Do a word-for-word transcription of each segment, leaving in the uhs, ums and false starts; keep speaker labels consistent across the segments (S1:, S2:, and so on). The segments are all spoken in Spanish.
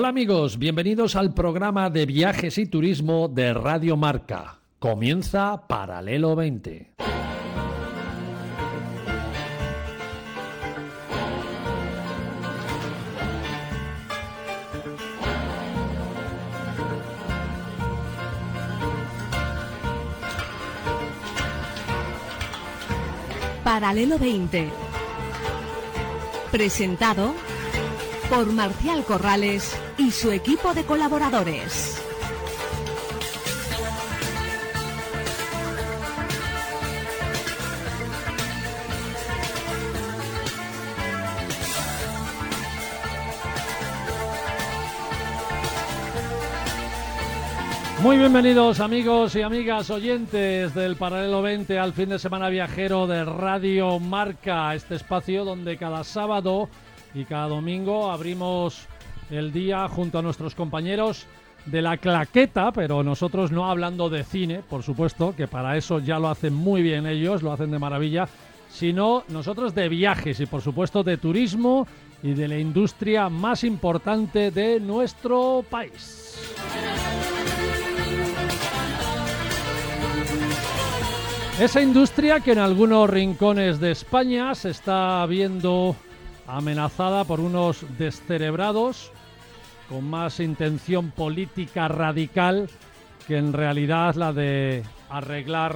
S1: Hola amigos, bienvenidos al programa de viajes y turismo de Radio Marca. Comienza Paralelo veinte.
S2: Paralelo veinte. Presentado por Marcial Corrales y su equipo de colaboradores.
S1: Muy bienvenidos amigos y amigas oyentes del Paralelo veinte al fin de semana viajero de Radio Marca, este espacio donde cada sábado y cada domingo abrimos el día junto a nuestros compañeros de La Claqueta, pero nosotros no hablando de cine, por supuesto, que para eso ya lo hacen muy bien ellos, lo hacen de maravilla, sino nosotros de viajes y por supuesto de turismo y de la industria más importante de nuestro país. Esa industria que en algunos rincones de España se está viendo amenazada por unos descerebrados con más intención política radical que en realidad la de arreglar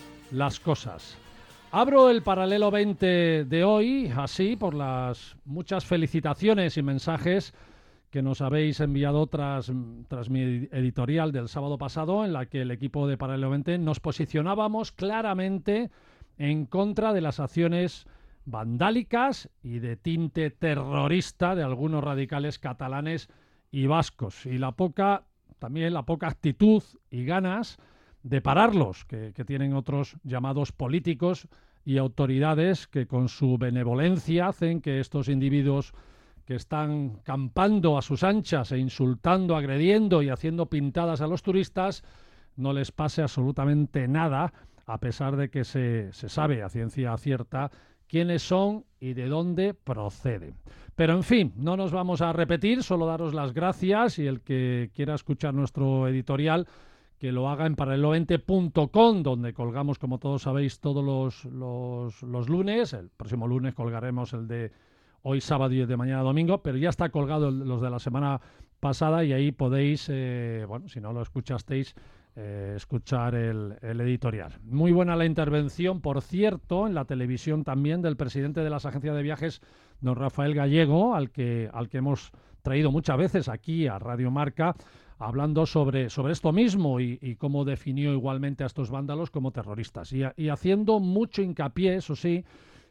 S1: las cosas. Abro el Paralelo veinte de hoy así por las muchas felicitaciones y mensajes que nos habéis enviado tras, tras mi editorial del sábado pasado, en la que el equipo de Paralelo veinte nos posicionábamos claramente en contra de las acciones vandálicas y de tinte terrorista de algunos radicales catalanes y vascos, y la poca, también la poca actitud y ganas de pararlos, que, que tienen otros llamados políticos y autoridades que con su benevolencia hacen que estos individuos que están campando a sus anchas e insultando, agrediendo y haciendo pintadas a los turistas, no les pase absolutamente nada, a pesar de que se, se sabe a ciencia cierta quiénes son y de dónde proceden. Pero en fin, no nos vamos a repetir, solo daros las gracias, y el que quiera escuchar nuestro editorial, que lo haga en paralelo veinte punto com, donde colgamos, como todos sabéis, todos los, los, los lunes. El próximo lunes colgaremos el de hoy sábado y el de mañana domingo, pero ya está colgado el, los de la semana pasada, y ahí podéis, eh, bueno, si no lo escuchasteis, eh, escuchar el, el editorial. Muy buena la intervención, por cierto, en la televisión también, del presidente de las agencias de viajes, don Rafael Gallego, al que, al que hemos traído muchas veces aquí a Radio Marca, hablando sobre, sobre esto mismo y, y cómo definió igualmente a estos vándalos como terroristas, y, y haciendo mucho hincapié, eso sí,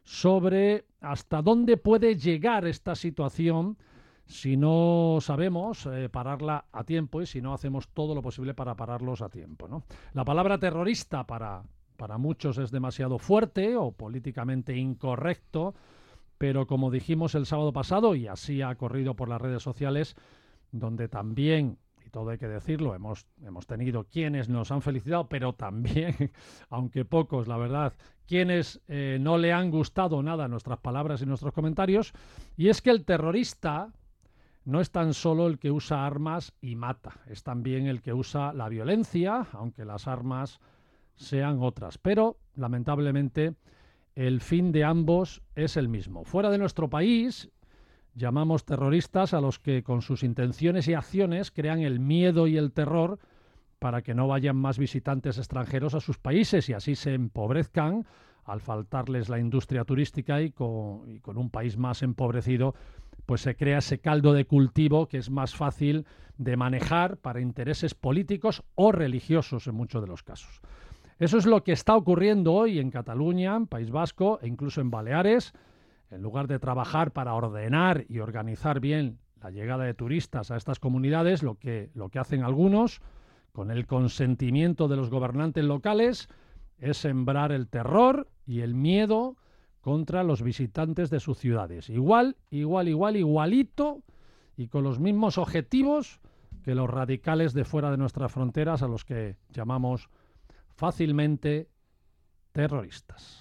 S1: sobre hasta dónde puede llegar esta situación si no sabemos eh, pararla a tiempo y si no hacemos todo lo posible para pararlos a tiempo, ¿no? La palabra terrorista para, para muchos es demasiado fuerte o políticamente incorrecto, pero como dijimos el sábado pasado, y así ha corrido por las redes sociales, donde también, y todo hay que decirlo, hemos, hemos tenido quienes nos han felicitado, pero también, aunque pocos, la verdad, quienes eh, no le han gustado nada nuestras palabras y nuestros comentarios, y es que el terrorista no es tan solo el que usa armas y mata, es también el que usa la violencia, aunque las armas sean otras. Pero, lamentablemente, el fin de ambos es el mismo. Fuera de nuestro país, llamamos terroristas a los que con sus intenciones y acciones crean el miedo y el terror para que no vayan más visitantes extranjeros a sus países y así se empobrezcan al faltarles la industria turística, y con, y con un país más empobrecido pues se crea ese caldo de cultivo que es más fácil de manejar para intereses políticos o religiosos en muchos de los casos. Eso es lo que está ocurriendo hoy en Cataluña, en País Vasco e incluso en Baleares. En lugar de trabajar para ordenar y organizar bien la llegada de turistas a estas comunidades, lo que, lo que hacen algunos, con el consentimiento de los gobernantes locales, es sembrar el terror y el miedo contra los visitantes de sus ciudades. Igual, igual, igual, igualito, y con los mismos objetivos que los radicales de fuera de nuestras fronteras, a los que llamamos fácilmente terroristas.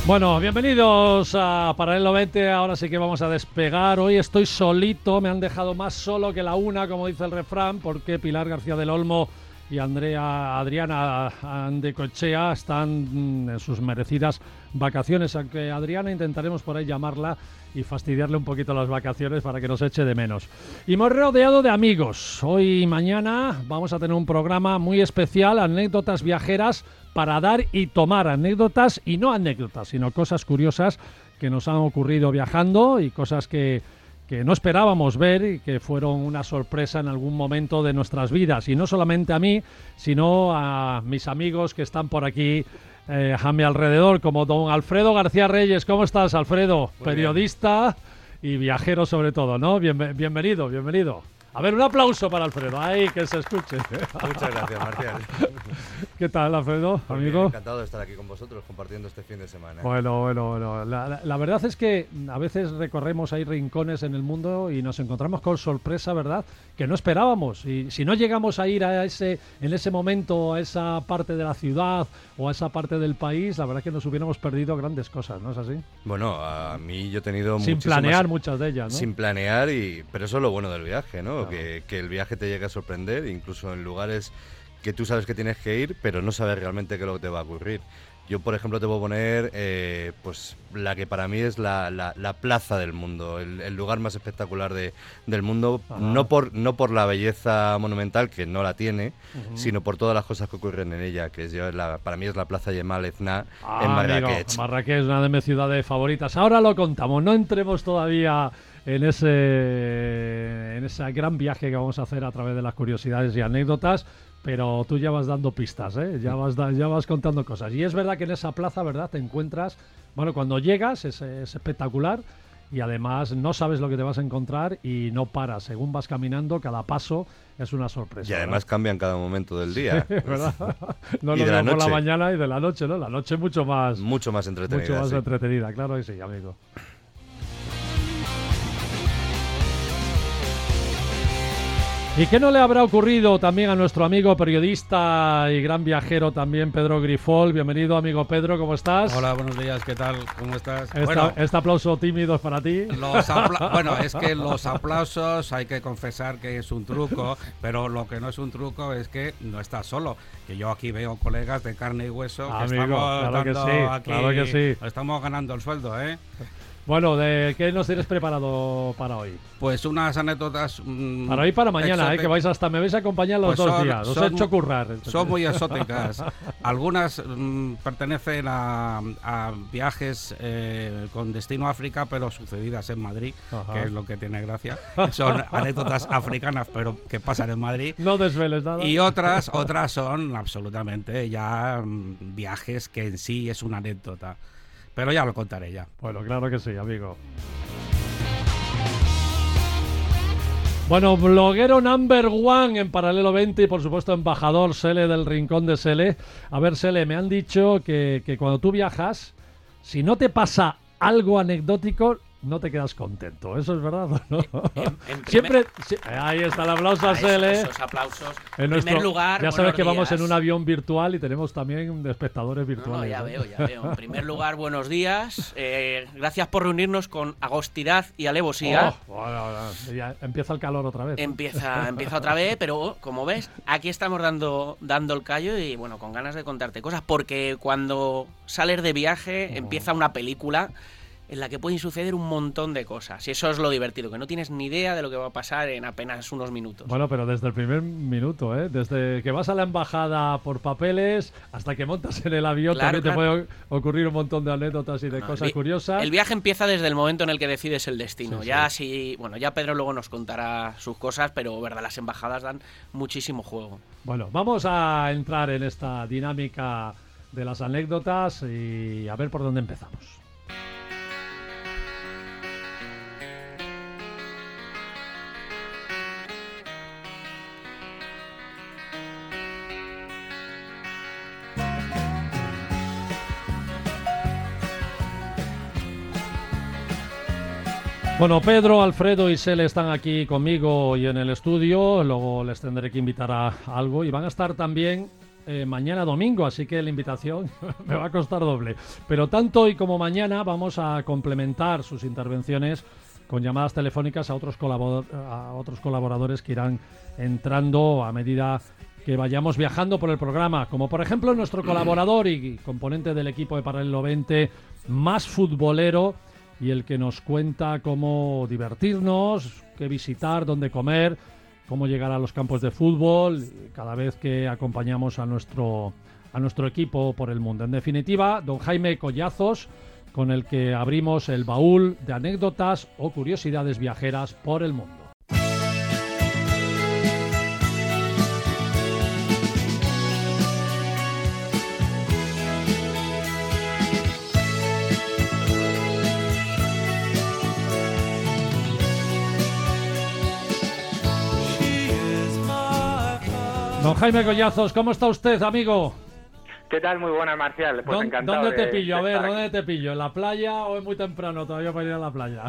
S1: Bueno, bienvenidos a Paralelo veinte, ahora sí que vamos a despegar. Hoy estoy solito, me han dejado más solo que la una, como dice el refrán, porque Pilar García del Olmo y Andrea Adriana Andecochea están en sus merecidas vacaciones, aunque Adriana intentaremos por ahí llamarla y fastidiarle un poquito las vacaciones para que nos eche de menos. Y me he rodeado de amigos. Hoy y mañana vamos a tener un programa muy especial, anécdotas viajeras para dar y tomar, anécdotas y no anécdotas, sino cosas curiosas que nos han ocurrido viajando y cosas que que no esperábamos ver y que fueron una sorpresa en algún momento de nuestras vidas. Y no solamente a mí, sino a mis amigos que están por aquí eh, a mi alrededor, como don Alfredo García Reyes. ¿Cómo estás, Alfredo? Muy Periodista bien. Y viajero sobre todo, ¿no? Bien, bienvenido, bienvenido. A ver, un aplauso para Alfredo, ahí, que se escuche.
S3: Muchas gracias, Marcial.
S1: ¿Qué tal, Alfredo,
S3: Muy
S1: amigo?
S3: Bien, encantado de estar aquí con vosotros compartiendo este fin de semana.
S1: Bueno, bueno, bueno. La, la, la verdad es que a veces recorremos ahí rincones en el mundo y nos encontramos con sorpresa, ¿verdad? Que no esperábamos. Y si no llegamos a ir a ese, en ese momento a esa parte de la ciudad o a esa parte del país, la verdad es que nos hubiéramos perdido grandes cosas, ¿no es así?
S3: Bueno, a mí yo he tenido
S1: Sin
S3: muchísimas...
S1: planear muchas de ellas, ¿no?
S3: Sin planear, y pero eso es lo bueno del viaje, ¿no?
S1: Claro.
S3: Que, que el viaje te llegue a sorprender, incluso en lugares que tú sabes que tienes que ir, pero no sabes realmente qué es lo que te va a ocurrir. Yo, por ejemplo, te puedo poner eh, pues la que para mí es la, la, la plaza del mundo, el, el lugar más espectacular de, del mundo, no por, no por la belleza monumental, que no la tiene, uh-huh. sino por todas las cosas que ocurren en ella, que es la, para mí es la Plaza Yemal Ezna
S1: ah,
S3: en Marrakech.
S1: Amigo, Marrakech es una de mis ciudades favoritas. Ahora lo contamos, no entremos todavía en ese, en ese gran viaje que vamos a hacer a través de las curiosidades y anécdotas. Pero tú ya vas dando pistas, ¿eh? Ya vas, da, ya vas contando cosas. Y es verdad que en esa plaza, ¿verdad? Te encuentras, bueno, cuando llegas es, es espectacular y además no sabes lo que te vas a encontrar y no paras. Según vas caminando, cada paso es una sorpresa.
S3: Y además, ¿verdad? Cambia en cada momento del día.
S1: Sí, ¿verdad? No
S3: y
S1: lo
S3: de la
S1: por
S3: noche.
S1: la mañana y de la noche, ¿no? La noche mucho más...
S3: Mucho más entretenida.
S1: Mucho más
S3: sí.
S1: entretenida, claro que sí, amigo. ¿Y qué no le habrá ocurrido también a nuestro amigo periodista y gran viajero también, Pedro Grifol? Bienvenido, amigo Pedro, ¿cómo estás?
S4: Hola, buenos días, ¿qué tal? ¿Cómo estás?
S1: Esta,
S4: bueno,
S1: este aplauso tímido es para ti.
S4: Los apla- bueno, es que los aplausos hay que confesar que es un truco, pero lo que no es un truco es que no estás solo. Que yo aquí veo colegas de carne y hueso que
S1: Amigo,
S4: estamos
S1: claro
S4: dando
S1: que sí,
S4: aquí,
S1: claro que sí.
S4: estamos ganando el sueldo, ¿eh?
S1: Bueno, ¿de qué nos tienes preparado para hoy?
S4: Pues unas anécdotas... Mmm,
S1: para hoy para mañana, eh, que vais hasta me vais a acompañar los
S4: pues
S1: dos
S4: son,
S1: días. Os
S4: son,
S1: he hecho currar.
S4: Son muy exóticas. Algunas mmm, pertenecen a, a viajes eh, con destino a África, pero sucedidas en Madrid, Ajá. que es lo que tiene gracia. Son anécdotas africanas, pero que pasan en Madrid.
S1: No desveles nada.
S4: Y otras, otras son absolutamente ya mmm, viajes que en sí es una anécdota. Pero ya lo contaré ya.
S1: Bueno, claro que sí, amigo. Bueno, bloguero number one en Paralelo veinte y por supuesto embajador Sele del Rincón de Sele. A ver, Sele, me han dicho que, que cuando tú viajas, si no te pasa algo anecdótico, no te quedas contento. ¿Eso es verdad o no?
S5: En, en
S1: Siempre... Si, ahí está el aplauso a Sele.
S5: Esos aplausos.
S1: En
S5: En
S1: nuestro,
S5: primer lugar,
S1: ya sabes que
S5: días.
S1: Vamos en un avión virtual y tenemos también de espectadores virtuales.
S5: No, no, ya
S1: ¿no?
S5: veo, ya veo. En primer lugar, buenos días. Eh, gracias por reunirnos con agostidad y alevosía.
S1: Oh, bueno, bueno, ya empieza el calor otra vez.
S5: Empieza, empieza otra vez, pero como ves, aquí estamos dando, dando el callo y bueno, con ganas de contarte cosas, porque cuando sales de viaje oh. empieza una película en la que pueden suceder un montón de cosas. Y eso es lo divertido, que no tienes ni idea de lo que va a pasar en apenas unos minutos.
S1: Bueno, pero desde el primer minuto, ¿eh? Desde que vas a la embajada por papeles hasta que montas en el avión,
S5: claro,
S1: también
S5: claro.
S1: te puede ocurrir un montón de anécdotas y de no, cosas
S5: el
S1: curiosas.
S5: El viaje empieza desde el momento en el que decides el destino.
S1: Sí,
S5: ya
S1: sí.
S5: si, bueno, ya Pedro luego nos contará sus cosas, pero verdad, las embajadas dan muchísimo juego.
S1: Bueno, vamos a entrar en esta dinámica de las anécdotas y a ver por dónde empezamos. Bueno, Pedro, Alfredo y Sele están aquí conmigo y en el estudio. Luego les tendré que invitar a algo y van a estar también eh, mañana domingo, así que la invitación me va a costar doble. Pero tanto hoy como mañana vamos a complementar sus intervenciones con llamadas telefónicas a otros, colabor- a otros colaboradores que irán entrando a medida que vayamos viajando por el programa, como por ejemplo nuestro colaborador y componente del equipo de Paralelo veinte más futbolero y el que nos cuenta cómo divertirnos, qué visitar, dónde comer, cómo llegar a los campos de fútbol cada vez que acompañamos a nuestro, a nuestro equipo por el mundo. En definitiva, don Jaime Collazos, con el que abrimos el baúl de anécdotas o curiosidades viajeras por el mundo. Don Jaime Collazos, ¿cómo está usted, amigo?
S6: ¿Qué tal? Muy buenas, Marcial. Pues
S1: ¿Dónde,
S6: encantado.
S1: ¿Dónde te
S6: de,
S1: pillo?
S6: de
S1: A ver,
S6: estar
S1: ¿dónde
S6: aquí.
S1: te pillo? ¿En la playa o es muy temprano todavía para ir a la playa?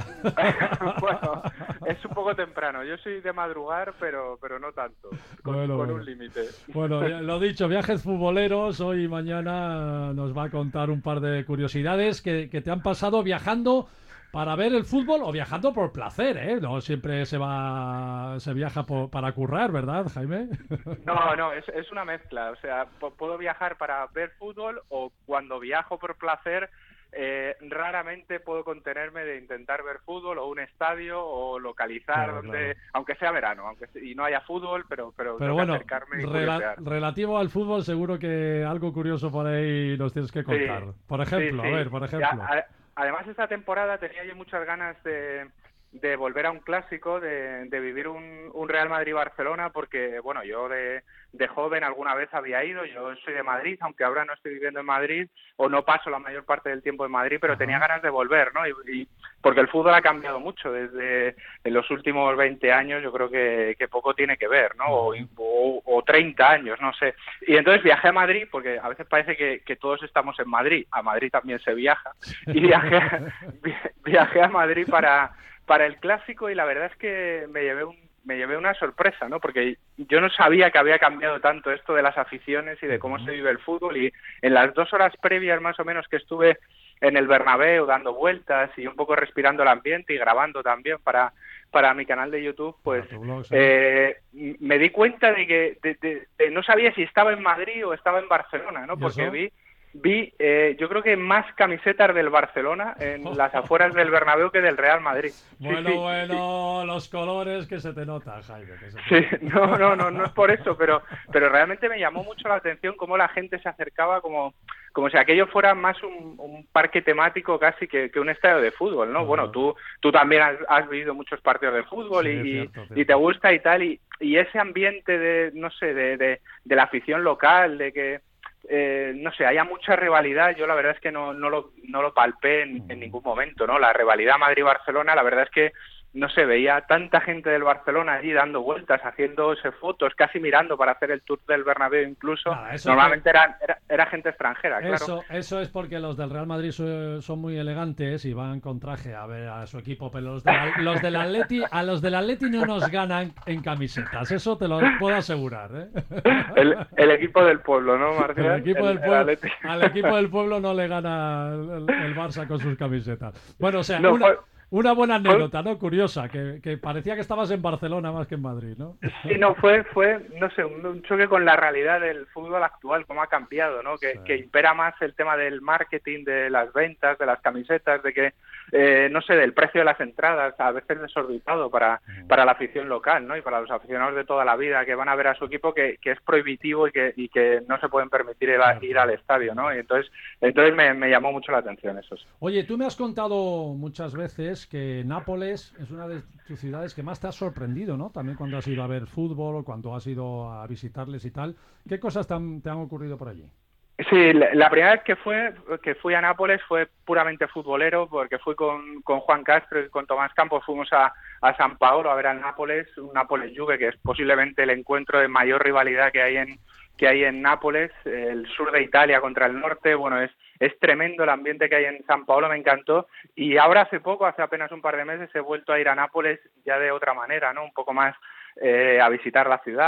S6: Bueno, es un poco temprano. Yo soy de madrugar, pero pero no tanto. Con,
S1: Bueno,
S6: con
S1: bueno.
S6: un límite.
S1: Bueno, ya lo dicho, viajes futboleros. Hoy y mañana nos va a contar un par de curiosidades que, que te han pasado viajando para ver el fútbol o viajando por placer, ¿eh? No siempre se va, se viaja por, para currar, ¿verdad, Jaime?
S6: No, no, es, es una mezcla. O sea, p- puedo viajar para ver fútbol o cuando viajo por placer, eh, raramente puedo contenerme de intentar ver fútbol o un estadio o localizar
S1: Claro,
S6: donde,
S1: claro.
S6: aunque sea verano, aunque se- y no haya fútbol, pero pero,
S1: Pero
S6: tengo que
S1: bueno,
S6: acercarme y
S1: rela-
S6: curiosear.
S1: relativo al fútbol, seguro que algo curioso por ahí nos tienes que contar.
S6: Sí,
S1: Por ejemplo,
S6: sí, sí.
S1: a ver, por
S6: Y
S1: ejemplo.
S6: a- a- además, esta temporada tenía yo muchas ganas de, de volver a un clásico, de, de vivir un, un Real Madrid-Barcelona, porque, bueno, yo de, de joven alguna vez había ido, yo soy de Madrid, aunque ahora no estoy viviendo en Madrid, o no paso la mayor parte del tiempo en Madrid, pero
S1: Ajá.
S6: tenía ganas de volver, ¿no? Y, y porque el fútbol ha cambiado mucho desde en los últimos veinte años, yo creo que, que poco tiene que ver, ¿no? O, o, o treinta años, no sé. Y entonces viajé a Madrid, porque a veces parece que, que todos estamos en Madrid, a Madrid también se viaja, y viajé, vi- viajé a Madrid para, para el clásico y la verdad es que me llevé un me llevé una sorpresa, ¿no? Porque yo no sabía que había cambiado tanto esto de las aficiones y de cómo se vive el fútbol, y en las dos horas previas más o menos que estuve en el Bernabéu dando vueltas y un poco respirando el ambiente y grabando también para, para mi canal de YouTube, pues
S1: Para tu blog, sí.
S6: eh, me di cuenta de que de, de- de- no sabía si estaba en Madrid o estaba en Barcelona, ¿no?
S1: ¿Y
S6: Porque
S1: eso?
S6: vi vi eh, yo creo que más camisetas del Barcelona en las afueras del Bernabéu que del Real Madrid. Sí,
S1: Bueno,
S6: sí,
S1: bueno, los colores que se te nota, Jaime. Que se te
S6: Sí,
S1: nota.
S6: no, no, no, no es por eso, pero, pero realmente me llamó mucho la atención cómo la gente se acercaba como, como si aquello fuera más un, un parque temático casi que, que un estadio de fútbol, ¿no?
S1: Ajá.
S6: Bueno, tú, tú también has, has vivido muchos partidos de fútbol
S1: Sí,
S6: y,
S1: cierto,
S6: y
S1: cierto.
S6: te gusta y tal, y, y ese ambiente de, no sé, de, de, de la afición local, de que eh, no sé, haya mucha rivalidad, yo la verdad es que no, no, lo, no lo palpé en, en ningún momento, ¿no? La rivalidad Madrid-Barcelona, la verdad es que no se veía tanta gente del Barcelona allí dando vueltas, haciéndose fotos, casi mirando para hacer el tour del Bernabéu incluso.
S1: Nada, eso es
S6: Normalmente eran, era, era gente extranjera, claro.
S1: Eso, eso es porque los del Real Madrid so- son muy elegantes y van con traje a ver a su equipo, pero los, de la- los del Atleti, a los del Atleti no nos ganan en camisetas, eso te lo puedo asegurar, ¿eh?
S6: El, el equipo del pueblo, ¿no, Marcial?
S1: El equipo del
S6: El- el
S1: pueblo,
S6: Atleti.
S1: al equipo del pueblo no le gana el, el Barça con sus camisetas. Bueno, o sea,
S6: No,
S1: una,
S6: fue-
S1: una buena anécdota, ¿no? Curiosa, que, que parecía que estabas en Barcelona más que en Madrid, ¿no?
S6: Sí, no, fue, fue no sé, un, un choque con la realidad del fútbol actual, cómo ha cambiado, ¿no? Que,
S1: Sí.
S6: que impera más el tema del marketing, de las ventas, de las camisetas, de que, eh, no sé, del precio de las entradas, a veces desorbitado para, para la afición local, ¿no? Y para los aficionados de toda la vida que van a ver a su equipo, que, que es prohibitivo y que, y que no se pueden permitir ir, a- ir al estadio, ¿no? Y entonces, entonces me, me llamó mucho la atención eso. Sí.
S1: Oye, tú me has contado muchas veces que Nápoles es una de tus ciudades que más te ha sorprendido, ¿no? También cuando has ido a ver fútbol o cuando has ido a visitarles y tal. ¿Qué cosas te han, te han ocurrido por allí?
S6: Sí, la, la primera vez que fue que fui a Nápoles fue puramente futbolero, porque fui con, con Juan Castro y con Tomás Campos, fuimos a, a San Paolo a ver al Nápoles, un Nápoles-Juve, que es posiblemente el encuentro de mayor rivalidad que hay en que hay en Nápoles, el sur de Italia contra el norte. Bueno, es es tremendo el ambiente que hay en San Paolo, me encantó, y ahora hace poco, hace apenas un par de meses, he vuelto a ir a Nápoles ya de otra manera, ¿no? Un poco más eh, a visitar la ciudad.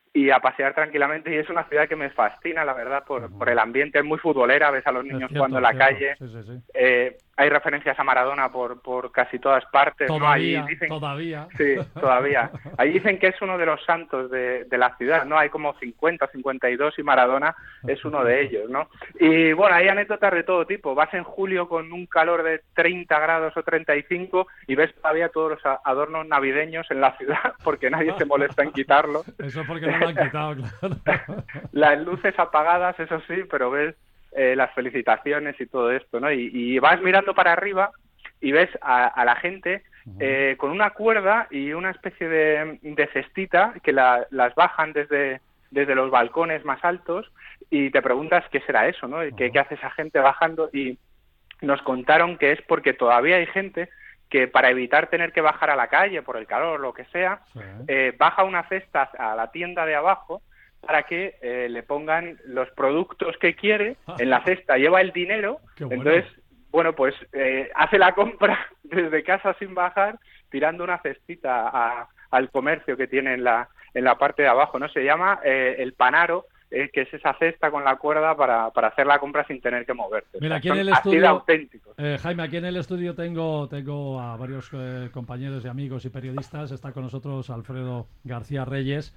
S6: y a pasear tranquilamente, y es una ciudad que me fascina, la verdad, por, uh-huh. por el ambiente. Es muy futbolera, ves a los niños cierto, jugando en la cierto. calle, sí, sí, sí. Eh, hay referencias a Maradona por, por casi todas partes.
S1: Todavía,
S6: ¿no? Ahí dicen,
S1: todavía.
S6: Sí, todavía. Ahí dicen que es uno de los santos de, de la ciudad, ¿no? Hay como cincuenta, cincuenta y dos y Maradona es uno de ellos, ¿no? Y bueno, hay anécdotas de todo tipo. Vas en julio con un calor de treinta grados o treinta y cinco y ves todavía todos los adornos navideños en la ciudad porque nadie se molesta en quitarlos.
S1: Eso porque no lo han quitado, claro.
S6: Las luces apagadas, eso sí, pero ves eh, las felicitaciones y todo esto, ¿no? Y, y vas mirando para arriba y ves a, a la gente eh, con una cuerda y una especie de, de cestita que la, las bajan desde, desde los balcones más altos y te preguntas qué será eso, ¿no? ¿Qué, qué hace esa gente bajando? Y nos contaron que es porque todavía hay gente que para evitar tener que bajar a la calle por el calor o lo que sea, sí. eh, baja una cesta a la tienda de abajo para que eh, le pongan los productos que quiere en la cesta, lleva el dinero, bueno. Entonces, bueno, pues eh, hace la compra desde casa sin bajar, tirando una cestita a, al comercio que tiene en la, en la parte de abajo, ¿no? Se llama eh, el panaro, eh, que es esa cesta con la cuerda para, para hacer la compra sin tener que moverte.
S1: Mira, aquí en el estudio, eh, Jaime, aquí en el estudio tengo, tengo a varios eh, compañeros y amigos y periodistas. Está con nosotros Alfredo García Reyes,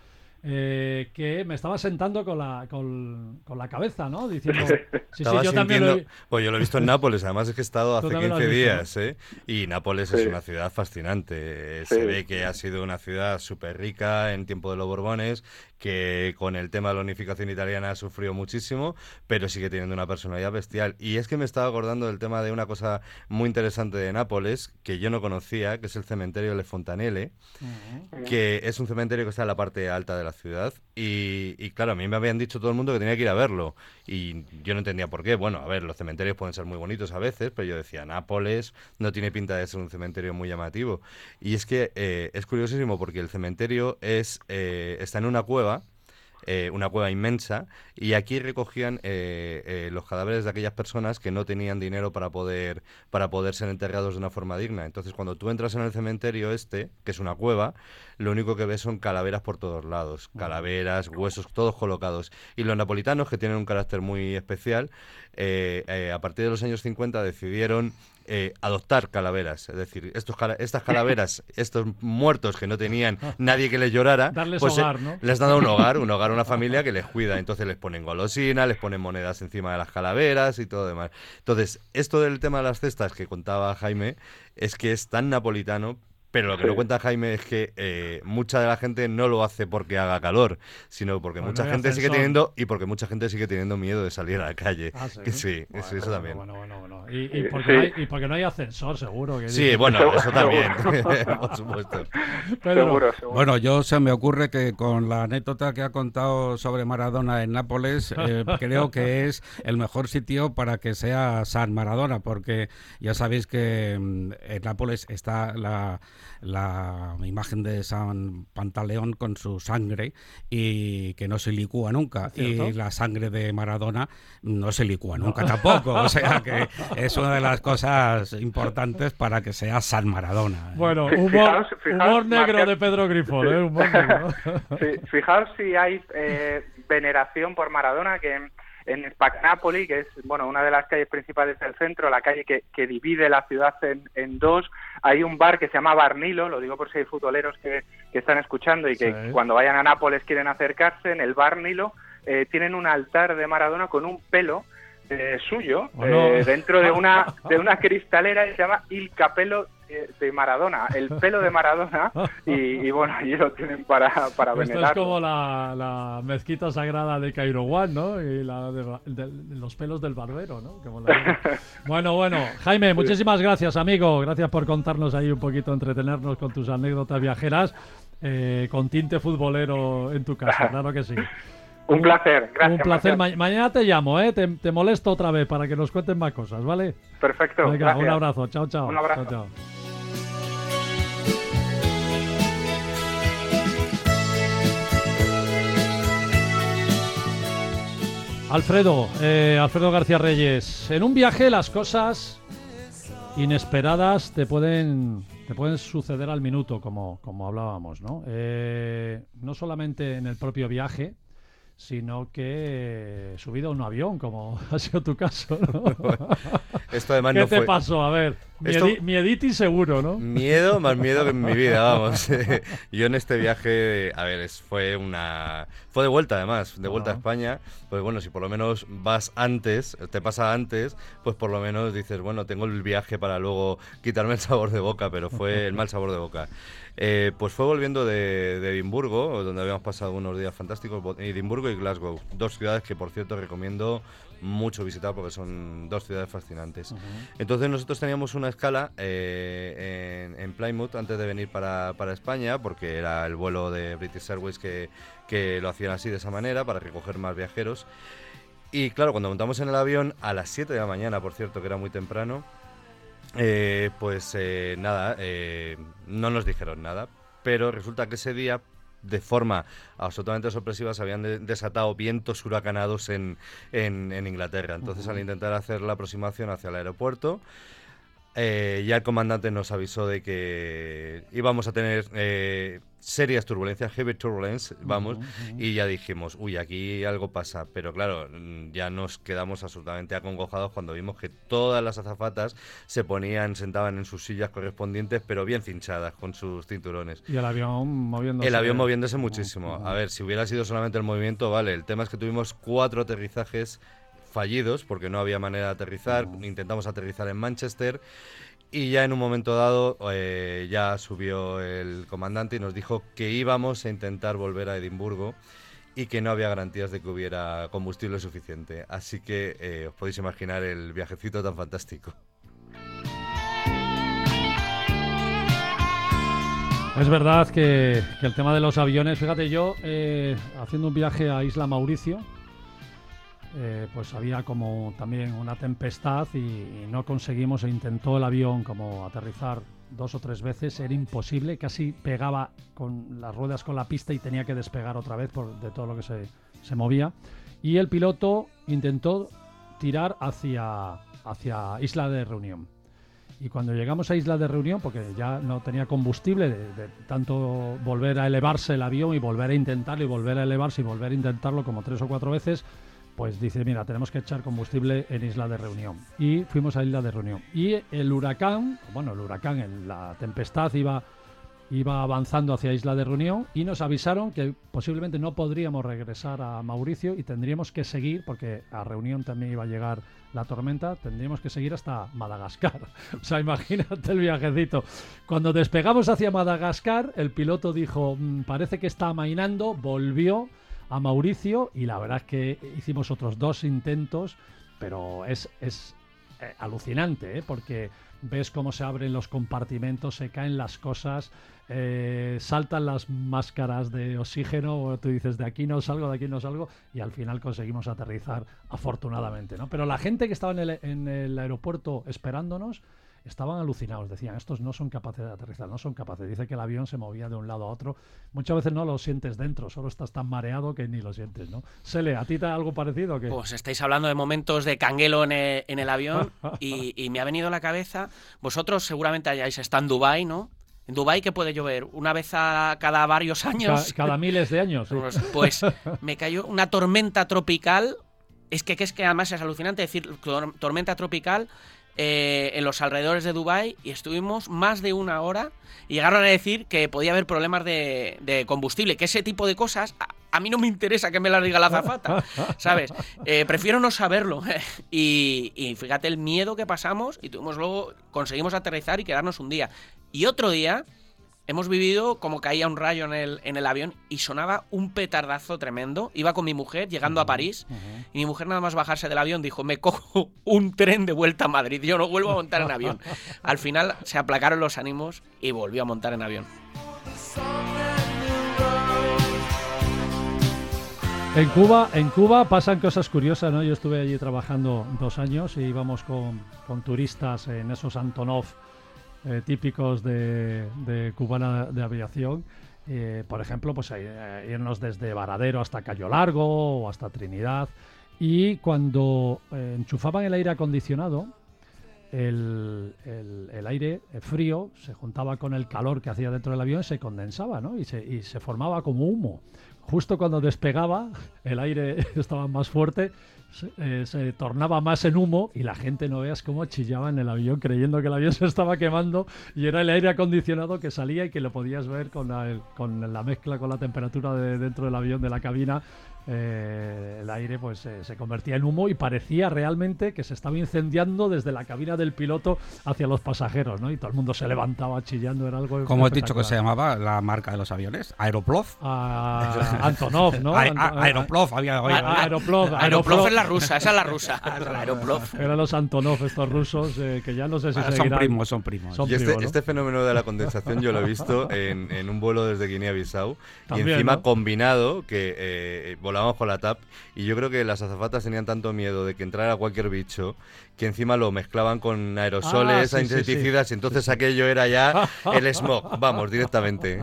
S1: eh, que me estaba sentando con la, con, con la cabeza, ¿no? Diciendo, sí, sí, yo también lo he...
S3: Pues yo lo he visto en Nápoles, además es que he estado hace quince días, ¿eh? Y Nápoles sí. es una ciudad fascinante. Sí. Se ve que ha sido una ciudad súper rica en tiempo de los Borbones, que con el tema de la unificación italiana ha sufrido muchísimo, pero sigue teniendo una personalidad bestial. Y es que me estaba acordando del tema de una cosa muy interesante de Nápoles, que yo no conocía, que es el cementerio Le Fontanelle, uh-huh. que es un cementerio que está en la parte alta de la ciudad. Y, y claro, a mí me habían dicho todo el mundo que tenía que ir a verlo. Y yo no entendía por qué. Bueno, a ver, los cementerios pueden ser muy bonitos a veces, pero yo decía, Nápoles no tiene pinta de ser un cementerio muy llamativo. Y es que eh, es curiosísimo porque el cementerio es eh, está en una cueva, Eh, una cueva inmensa, y aquí recogían eh, eh, los cadáveres de aquellas personas que no tenían dinero para poder para poder ser enterrados de una forma digna. Entonces, cuando tú entras en el cementerio este, que es una cueva, lo único que ves son calaveras por todos lados, calaveras, huesos, todos colocados. Y los napolitanos, que tienen un carácter muy especial, eh, eh, a partir de los años cincuenta decidieron Eh, adoptar calaveras, es decir, estos cala- estas calaveras, estos muertos que no tenían nadie que les llorara,
S1: darles
S3: pues
S1: hogar,
S3: eh,
S1: ¿no?
S3: les dan un hogar, un hogar a una familia que les cuida, entonces les ponen golosina, les ponen monedas encima de las calaveras y todo demás. Entonces, esto del tema de las cestas que contaba Jaime, es que es tan napolitano. Pero lo que sí. no cuenta Jaime es que eh, mucha de la gente no lo hace porque haga calor, sino porque bueno, mucha gente ascensor. sigue teniendo y porque mucha gente sigue teniendo miedo de salir a la calle.
S1: Ah, ¿sí?
S3: Que sí,
S1: bueno,
S3: eso, eso
S1: bueno,
S3: también.
S1: Bueno, bueno, bueno. Y, y, porque sí. no hay, y porque no hay ascensor, seguro. Que
S3: sí,
S1: dice.
S3: bueno, eso también, por supuesto.
S6: Pero, seguro, seguro.
S4: Bueno, yo se me ocurre que con la anécdota que ha contado sobre Maradona en Nápoles, eh, creo que es el mejor sitio para que sea San Maradona, porque ya sabéis que en Nápoles está la... la imagen de San Pantaleón con su sangre y que no se licúa nunca, ¿cierto? Y la sangre de Maradona no se licúa no. nunca tampoco, o sea que es una de las cosas importantes para que sea San Maradona, ¿eh?
S1: Bueno, humor, fijaos, fijaos, humor negro Marqués, de Pedro Grifol, ¿eh? Humor negro.
S6: Sí, fijaos si hay eh, veneración por Maradona, que en Spagnápoli, que es bueno una de las calles principales del centro, la calle que, que divide la ciudad en, en dos, hay un bar que se llama Bar Nilo, lo digo por si hay futboleros que, que están escuchando y que sí. cuando vayan a Nápoles quieren acercarse. En el Bar Nilo eh, tienen un altar de Maradona con un pelo eh, suyo bueno. eh, dentro de una de una cristalera que se llama Il Capello de Maradona, el pelo de Maradona, y, y bueno, allí lo tienen para, para venerar.
S1: Esto es como la, la mezquita sagrada de Cairoán, ¿no? Y la de, de, de los pelos del barbero, ¿no? Como la... Bueno, bueno, Jaime, muchísimas gracias, amigo. Gracias por contarnos ahí un poquito, entretenernos con tus anécdotas viajeras, eh, con tinte futbolero en tu casa, claro que sí.
S6: Un placer, gracias.
S1: Un placer. Ma- mañana te llamo, ¿eh? Te, te molesto otra vez para que nos cuenten más cosas, ¿vale?
S6: Perfecto.
S1: Venga, gracias. Un abrazo. Chao, chao.
S6: Un abrazo.
S1: Chao, chao. Alfredo, eh, Alfredo García Reyes. En un viaje las cosas inesperadas te pueden, te pueden suceder al minuto, como, como hablábamos, ¿no? Eh, no solamente en el propio viaje, sino que subido a un avión, como ha sido tu caso, ¿no?
S3: Esto además
S1: ¿Qué
S3: no
S1: te
S3: fue...
S1: pasó? A ver,
S3: Esto...
S1: miedi miediti seguro, ¿no?
S3: Miedo, más miedo que en mi vida, vamos. Yo en este viaje, a ver, es, fue una... Fue de vuelta, además, de vuelta uh-huh. a España. Pues bueno, si por lo menos vas antes, te pasa antes, pues por lo menos dices, bueno, tengo el viaje para luego quitarme el sabor de boca, pero fue el mal sabor de boca. Eh, pues fue volviendo de, de Edimburgo, donde habíamos pasado unos días fantásticos, Edimburgo y Glasgow, dos ciudades que por cierto recomiendo mucho visitar porque son dos ciudades fascinantes. Uh-huh. Entonces nosotros teníamos una escala eh, en, en Plymouth antes de venir para, para España, porque era el vuelo de British Airways que, que lo hacían así, de esa manera, para recoger más viajeros. Y claro, cuando montamos en el avión, a las siete de la mañana, por cierto, que era muy temprano, Eh, pues eh, nada, eh, no nos dijeron nada, pero resulta que ese día, de forma absolutamente sorpresiva, se habían de desatado vientos huracanados en, en, en Inglaterra. Entonces, uh-huh. al intentar hacer la aproximación hacia el aeropuerto, eh, ya el comandante nos avisó de que íbamos a tener eh, serias turbulencias, heavy turbulence, vamos, uh-huh, uh-huh. y ya dijimos, uy, aquí algo pasa. Pero claro, ya nos quedamos absolutamente acongojados cuando vimos que todas las azafatas se ponían, sentaban en sus sillas correspondientes, pero bien cinchadas con sus cinturones.
S1: Y el avión moviéndose.
S3: El avión moviéndose muchísimo. Uh-huh. A ver, si hubiera sido solamente el movimiento, vale. El tema es que tuvimos cuatro aterrizajes fallidos porque no había manera de aterrizar. Uh-huh. Intentamos aterrizar en Manchester y ya en un momento dado eh, ya subió el comandante y nos dijo que íbamos a intentar volver a Edimburgo y que no había garantías de que hubiera combustible suficiente. Así que eh, os podéis imaginar el viajecito tan fantástico.
S1: Es verdad que, que el tema de los aviones, fíjate, yo eh, haciendo un viaje a Isla Mauricio, Eh, pues había como también una tempestad y, y no conseguimos, e intentó el avión como aterrizar dos o tres veces, era imposible, casi pegaba con las ruedas con la pista y tenía que despegar otra vez por, de todo lo que se, se movía, y el piloto intentó tirar hacia, hacia Isla de Reunión. Y cuando llegamos a Isla de Reunión, porque ya no tenía combustible, de, de tanto volver a elevarse el avión y volver a intentarlo y volver a elevarse y volver a intentarlo como tres o cuatro veces, pues dice, mira, tenemos que echar combustible en Isla de Reunión. Y fuimos a Isla de Reunión. Y el huracán, bueno, el huracán, la tempestad iba, iba avanzando hacia Isla de Reunión y nos avisaron que posiblemente no podríamos regresar a Mauricio y tendríamos que seguir, porque a Reunión también iba a llegar la tormenta, tendríamos que seguir hasta Madagascar. O sea, imagínate el viajecito. Cuando despegamos hacia Madagascar, el piloto dijo, mmm, parece que está amainando, volvió a Mauricio y la verdad es que hicimos otros dos intentos, pero es, es eh, alucinante, ¿eh? Porque ves cómo se abren los compartimentos, se caen las cosas, eh, saltan las máscaras de oxígeno, tú dices, de aquí no salgo, de aquí no salgo, y al final conseguimos aterrizar afortunadamente, ¿no? Pero la gente que estaba en el, en el aeropuerto esperándonos estaban alucinados, decían, estos no son capaces de aterrizar, no son capaces. Dice que el avión se movía de un lado a otro. Muchas veces no lo sientes dentro, solo estás tan mareado que ni lo sientes, ¿no? Sele, ¿a ti te da algo parecido o qué?
S5: Pues estáis hablando de momentos de canguelo en el, en el avión y, y me ha venido a la cabeza, vosotros seguramente hayáis estado en Dubái, ¿no? En Dubái, ¿qué puede llover? ¿Una vez a cada varios años?
S1: Ca cada miles de años. Sí.
S5: Pues, pues me cayó una tormenta tropical. Es que, que es que además es alucinante decir tor tormenta tropical eh, en los alrededores de Dubái, y estuvimos más de una hora y llegaron a decir que podía haber problemas de, de combustible, que ese tipo de cosas a, a mí no me interesa que me las diga la azafata, ¿sabes? Eh, prefiero no saberlo. y, y fíjate el miedo que pasamos, y tuvimos luego, conseguimos aterrizar y quedarnos un día. Y otro día hemos vivido como caía un rayo en el, en el avión y sonaba un petardazo tremendo. Iba con mi mujer llegando uh-huh, a París uh-huh. y mi mujer nada más bajarse del avión dijo, me cojo un tren de vuelta a Madrid, yo no vuelvo a montar en avión. Al final se aplacaron los ánimos y volvió a montar en avión.
S1: En Cuba, en Cuba pasan cosas curiosas, ¿no? Yo estuve allí trabajando dos años y íbamos con, con turistas en esos Antonov Eh, típicos de, de cubana de aviación, eh, por ejemplo, pues eh, irnos desde Varadero hasta Cayo Largo o hasta Trinidad, y cuando eh, enchufaban el aire acondicionado el, el, el aire el frío se juntaba con el calor que hacía dentro del avión, se condensaba, ¿no? Y se, y se formaba como humo. Justo cuando despegaba, el aire estaba más fuerte, se, eh, se tornaba más en humo y la gente, no veas cómo chillaba en el avión creyendo que el avión se estaba quemando y era el aire acondicionado que salía y que lo podías ver con la, con la mezcla con la temperatura de dentro del avión, de la cabina. Eh, el aire pues eh, se convertía en humo y parecía realmente que se estaba incendiando desde la cabina del piloto hacia los pasajeros, ¿no? Y todo el mundo se levantaba chillando, era algo.
S4: ¿Cómo has dicho que se llamaba la marca de los aviones? ¿Aeroplov?
S1: Ah, Antonov, ¿no?
S4: A, a, Aeroplov había oído.
S1: A, Aeroplov,
S5: Aeroplov es la rusa, esa es la rusa. Aeroplov.
S1: Eran los Antonov, estos rusos, eh, que ya no sé si
S4: ah,
S1: seguirán.
S4: Son primos, son primos.
S3: Son y este, primos, ¿no? Este fenómeno de la condensación yo lo he visto en, en un vuelo desde Guinea-Bissau y encima, ¿no?, combinado, que eh, volábamos con la T A P y yo creo que las azafatas tenían tanto miedo de que entrara cualquier bicho que encima lo mezclaban con aerosoles,
S1: ah, sí,
S3: insecticidas, sí, sí. Y entonces aquello era ya el smog, vamos, directamente.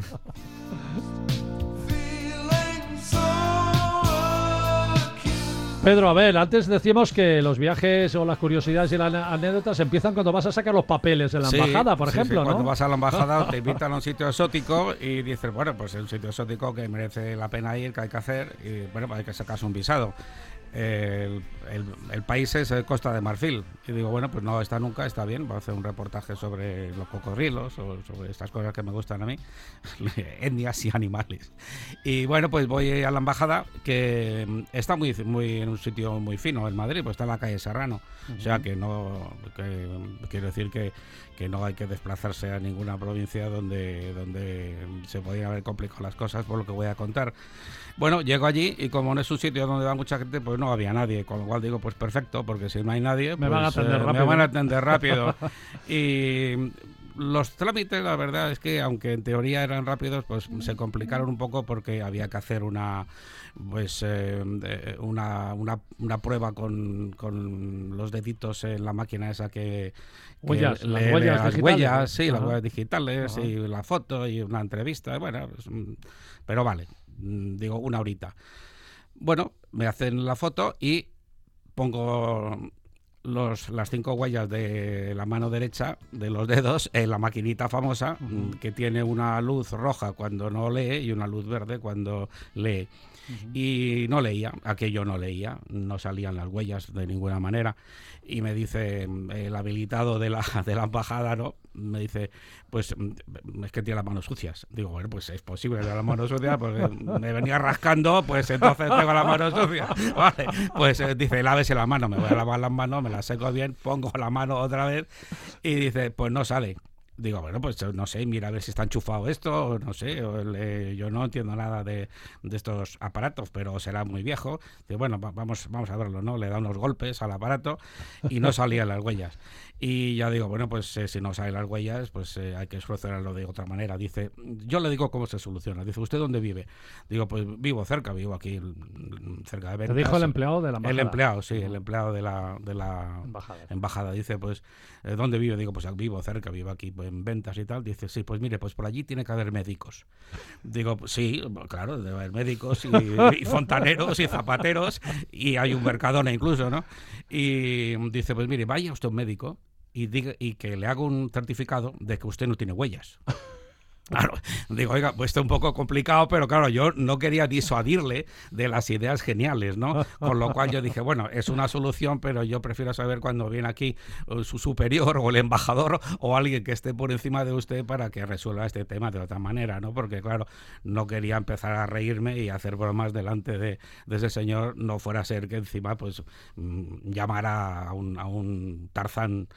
S1: Pedro, a ver, antes decíamos que los viajes o las curiosidades y las anécdotas empiezan cuando vas a sacar los papeles en la
S4: sí,
S1: embajada, por
S4: sí,
S1: ejemplo,
S4: sí,
S1: ¿no?
S4: Cuando vas a la embajada te invitan a un sitio exótico y dices, bueno, pues es un sitio exótico que merece la pena ir, que hay que hacer, y bueno, pues hay que sacarse un visado. El, el, el país es Costa de Marfil y digo, bueno, pues no está nunca, está bien, voy a hacer un reportaje sobre los cocodrilos o sobre estas cosas que me gustan a mí, etnias y animales. Y bueno, pues voy a la embajada, que está muy, muy en un sitio muy fino en Madrid, pues está en la calle Serrano. Uh-huh. O sea que no, que, quiero decir que, que no hay que desplazarse a ninguna provincia donde, donde se podrían haber complicado las cosas, por lo que voy a contar. Bueno, llego allí y como no es un sitio donde va mucha gente, pues no había nadie, con lo cual digo, pues perfecto, porque si no hay nadie,
S1: me
S4: pues,
S1: van a atender
S4: eh,
S1: rápido.
S4: Me van a atender rápido. Y los trámites, la verdad es que aunque en teoría eran rápidos, pues se complicaron un poco porque había que hacer una pues eh, una, una, una prueba con, con los deditos en la máquina esa que, que
S1: huellas,
S4: le,
S1: las huellas,
S4: las huellas, sí,
S1: Ajá.
S4: las huellas digitales. Ajá. Y la foto y una entrevista, bueno, pues, pero vale, digo, una horita. Bueno, me hacen la foto y pongo los, las cinco huellas de la mano derecha de los dedos en la maquinita famosa, uh-huh, que tiene una luz roja cuando no lee y una luz verde cuando lee. Uh-huh. Y no leía, aquello no leía, no salían las huellas de ninguna manera. Y me dice el habilitado de la, de la embajada, ¿no? Me dice, pues es que tiene las manos sucias. Digo, bueno, pues es posible tener las manos sucias porque me venía rascando, pues entonces tengo las manos sucias. Vale, pues eh, dice, lávese la mano, me voy a lavar las manos, me las seco bien, pongo la mano otra vez y dice, pues no sale. Digo, bueno, pues no sé, mira a ver si está enchufado esto, o no sé, o le, yo no entiendo nada de, de estos aparatos, pero será muy viejo. Digo, bueno, va, vamos, vamos a verlo, ¿no? Le da unos golpes al aparato y no salían las huellas. Y ya digo, bueno, pues eh, si no salen las huellas, pues eh, hay que solucionarlo de otra manera. Dice, yo le digo cómo se soluciona. Dice, ¿usted dónde vive? Digo, pues vivo cerca, vivo aquí cerca de Ventas.
S1: ¿Te dijo el empleado de la embajada?
S4: El empleado, sí, el empleado de la, de la embajada. embajada. Dice, pues, ¿dónde vive? Digo, pues vivo cerca, vivo aquí en Ventas y tal. Dice, sí, pues mire, pues por allí tiene que haber médicos. Digo, sí, claro, debe haber médicos y, y fontaneros y zapateros y hay un Mercadona incluso, ¿no? Y dice, pues mire, vaya usted a un médico y, diga, y que le haga un certificado de que usted no tiene huellas. Claro, digo, oiga, pues está un poco complicado, pero claro, yo no quería disuadirle de las ideas geniales, ¿no? Con lo cual yo dije, bueno, es una solución, pero yo prefiero saber cuando viene aquí su superior o el embajador o alguien que esté por encima de usted para que resuelva este tema de otra manera, ¿no? Porque claro, no quería empezar a reírme y hacer bromas delante de, de ese señor, no fuera a ser que encima pues mmm, llamara a un, a un Tarzán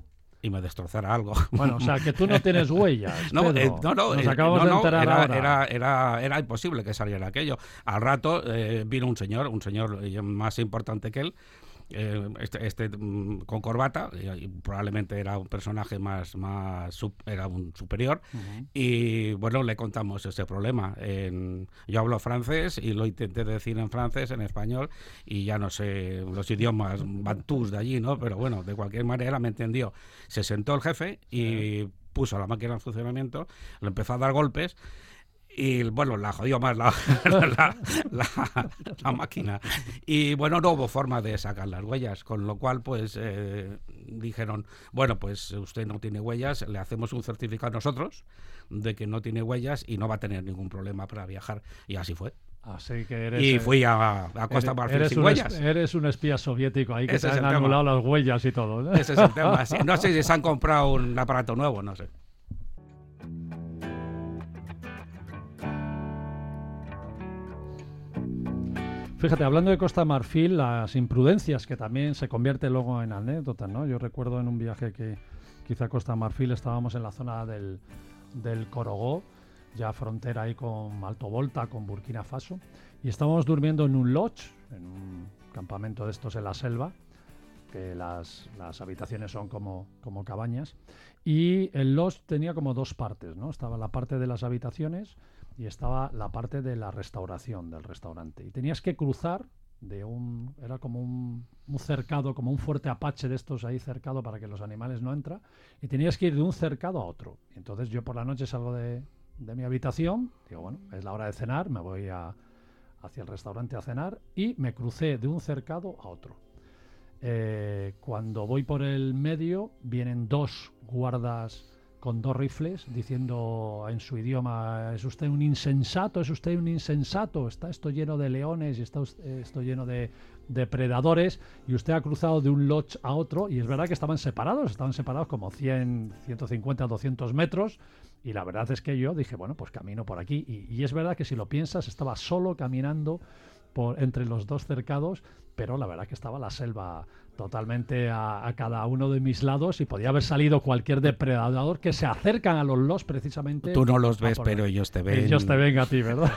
S4: y me destrozara algo.
S1: Bueno, o sea, que tú no tienes huellas.
S4: No, eh, no, no,
S1: Nos
S4: eh,
S1: acabamos
S4: no,
S1: de enterar
S4: era,
S1: ahora.
S4: Era, era, era imposible que saliera aquello. Al rato eh, vino un señor, un señor más importante que él, eh, este, este con corbata, y, y probablemente era un personaje más, más sub, era un superior, uh-huh. Y bueno, le contamos ese problema. En, yo hablo francés y lo intenté decir en francés, en español, y ya no sé los idiomas bantús de allí, ¿no? Pero bueno, de cualquier manera me entendió. Se sentó el jefe y puso la máquina en funcionamiento, le empezó a dar golpes. Y bueno, la jodió más la, la, la, la máquina. Y bueno, no hubo forma de sacar las huellas, con lo cual pues eh, dijeron, bueno, pues usted no tiene huellas, le hacemos un certificado nosotros de que no tiene huellas y no va a tener ningún problema para viajar. Y así fue.
S1: Así que eres,
S4: y fui a, a Costa Marfil
S1: eres
S4: sin
S1: un
S4: huellas.
S1: Es, eres un espía soviético ahí que
S4: Ese
S1: te han anulado las huellas y todo, ¿no?
S4: Ese es el tema. Sí. No sé si se han comprado un aparato nuevo, no sé.
S1: Fíjate, hablando de Costa Marfil, las imprudencias que también se convierten luego en anécdotas, ¿no? Yo recuerdo en un viaje que, que hice a Costa Marfil, estábamos en la zona del, del Corogó, ya frontera ahí con Alto Volta, con Burkina Faso, y estábamos durmiendo en un lodge, en un campamento de estos en la selva, que las, las habitaciones son como, como cabañas, y el lodge tenía como dos partes, ¿no? Estaba la parte de las habitaciones y estaba la parte de la restauración del restaurante, y tenías que cruzar de un, era como un, un cercado, como un fuerte apache de estos ahí cercado para que los animales no entran, y tenías que ir de un cercado a otro. Y entonces yo por la noche salgo de de mi habitación, digo, bueno, es la hora de cenar, me voy a, hacia el restaurante a cenar, y me crucé de un cercado a otro. Eh, cuando voy por el medio, vienen dos guardas con dos rifles diciendo en su idioma, es usted un insensato, es usted un insensato, está esto lleno de leones y está esto lleno de depredadores, y usted ha cruzado de un lodge a otro, y es verdad que estaban separados, estaban separados como cien, ciento cincuenta, doscientos metros, y la verdad es que yo dije, bueno, pues camino por aquí, y, y es verdad que si lo piensas, estaba solo caminando por entre los dos cercados, pero la verdad que estaba la selva totalmente a, a cada uno de mis lados, y podía haber salido cualquier depredador que se acercan a los los precisamente.
S4: Tú no los ves, pero ellos te ven.
S1: Ellos te ven a ti, ¿verdad?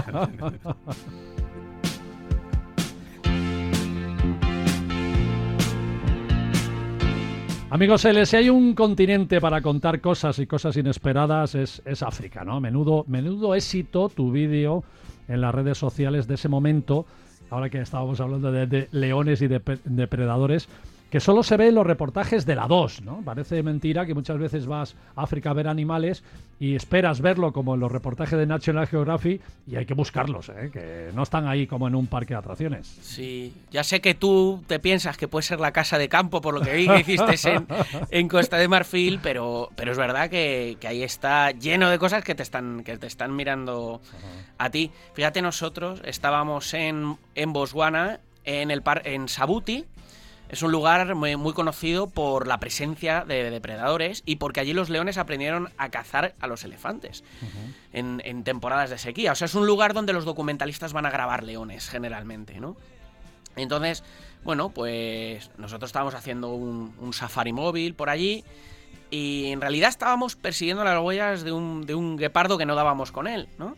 S1: Amigos L, si hay un continente para contar cosas y cosas inesperadas es, es África, ¿no? Menudo, menudo éxito tu vídeo en las redes sociales de ese momento, ahora que estábamos hablando de, de leones y de depredadores, que solo se ve en los reportajes de la dos, ¿no? Parece mentira que muchas veces vas a África a ver animales y esperas verlo como en los reportajes de National Geographic, y hay que buscarlos, ¿eh? Que no están ahí como en un parque de atracciones.
S5: Sí, ya sé que tú te piensas que puede ser la casa de campo por lo que vi que hiciste en, en Costa de Marfil, pero, pero es verdad que, que ahí está lleno de cosas que te están, que te están mirando a ti. Fíjate, nosotros estábamos en, en Botswana, en, el par, en Sabuti. Es un lugar muy, muy conocido por la presencia de depredadores y porque allí los leones aprendieron a cazar a los elefantes uh-huh. en, en temporadas de sequía. O sea, es un lugar donde los documentalistas van a grabar leones generalmente, ¿no? Entonces, bueno, pues nosotros estábamos haciendo un, un safari móvil por allí y en realidad estábamos persiguiendo las huellas de un, de un guepardo que no dábamos con él, ¿no?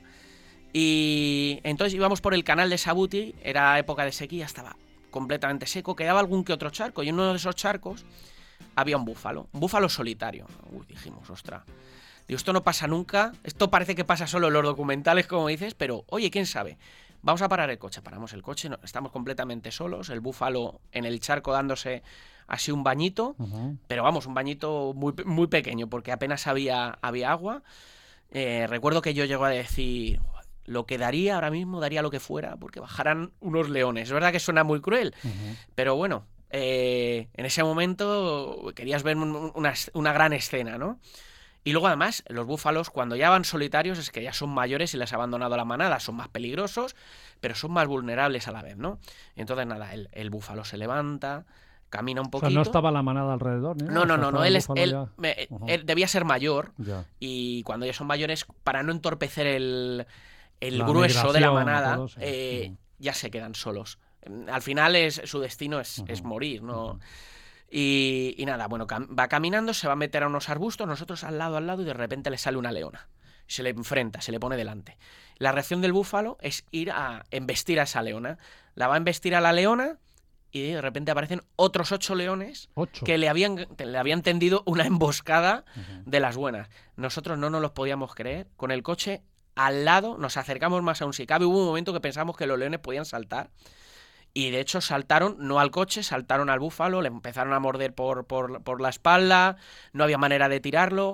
S5: Y entonces íbamos por el canal de Sabuti, era época de sequía, estaba completamente seco, quedaba algún que otro charco, y en uno de esos charcos había un búfalo, un búfalo solitario. Uy, dijimos, ostras, digo, esto no pasa nunca, esto parece que pasa solo en los documentales, como dices, pero oye, quién sabe, vamos a parar el coche. Paramos el coche, no, estamos completamente solos, el búfalo en el charco dándose así un bañito, uh-huh. pero vamos, un bañito muy, muy pequeño, porque apenas había, había agua. Eh, recuerdo que yo llego a decir, lo que daría ahora mismo, daría lo que fuera, porque bajaran unos leones. Es verdad que suena muy cruel, uh-huh. pero bueno, eh, en ese momento querías ver un, una, una gran escena, ¿no? Y luego además, los búfalos cuando ya van solitarios es que ya son mayores y les ha abandonado la manada, son más peligrosos, pero son más vulnerables a la vez, ¿no? Entonces nada, el, el búfalo se levanta, camina un poquito.
S1: O sea, no estaba la manada alrededor, ¿no?
S5: No, no,
S1: o sea,
S5: no, no, él, es, él,
S1: ya...
S5: me,
S1: uh-huh.
S5: él debía ser mayor
S1: ya.
S5: Y cuando ya son mayores, para no entorpecer el... el la grueso de la manada, todo, sí. eh, uh-huh. ya se quedan solos. Al final es su destino es, uh-huh. es morir, ¿no? Uh-huh. Y, y nada, bueno, cam- va caminando, se va a meter a unos arbustos, nosotros al lado, al lado, y de repente le sale una leona. Se le enfrenta, se le pone delante. La reacción del búfalo es ir a embestir a esa leona. La va a embestir a la leona y de repente aparecen otros ocho leones ¿Ocho? que le habían, le habían tendido una emboscada uh-huh. de las buenas. Nosotros no nos los podíamos creer. Con el coche al lado, nos acercamos más aún si cabe. Hubo un momento que pensamos que los leones podían saltar. Y de hecho saltaron, no al coche, saltaron al búfalo, le empezaron a morder por, por, por la espalda, no había manera de tirarlo.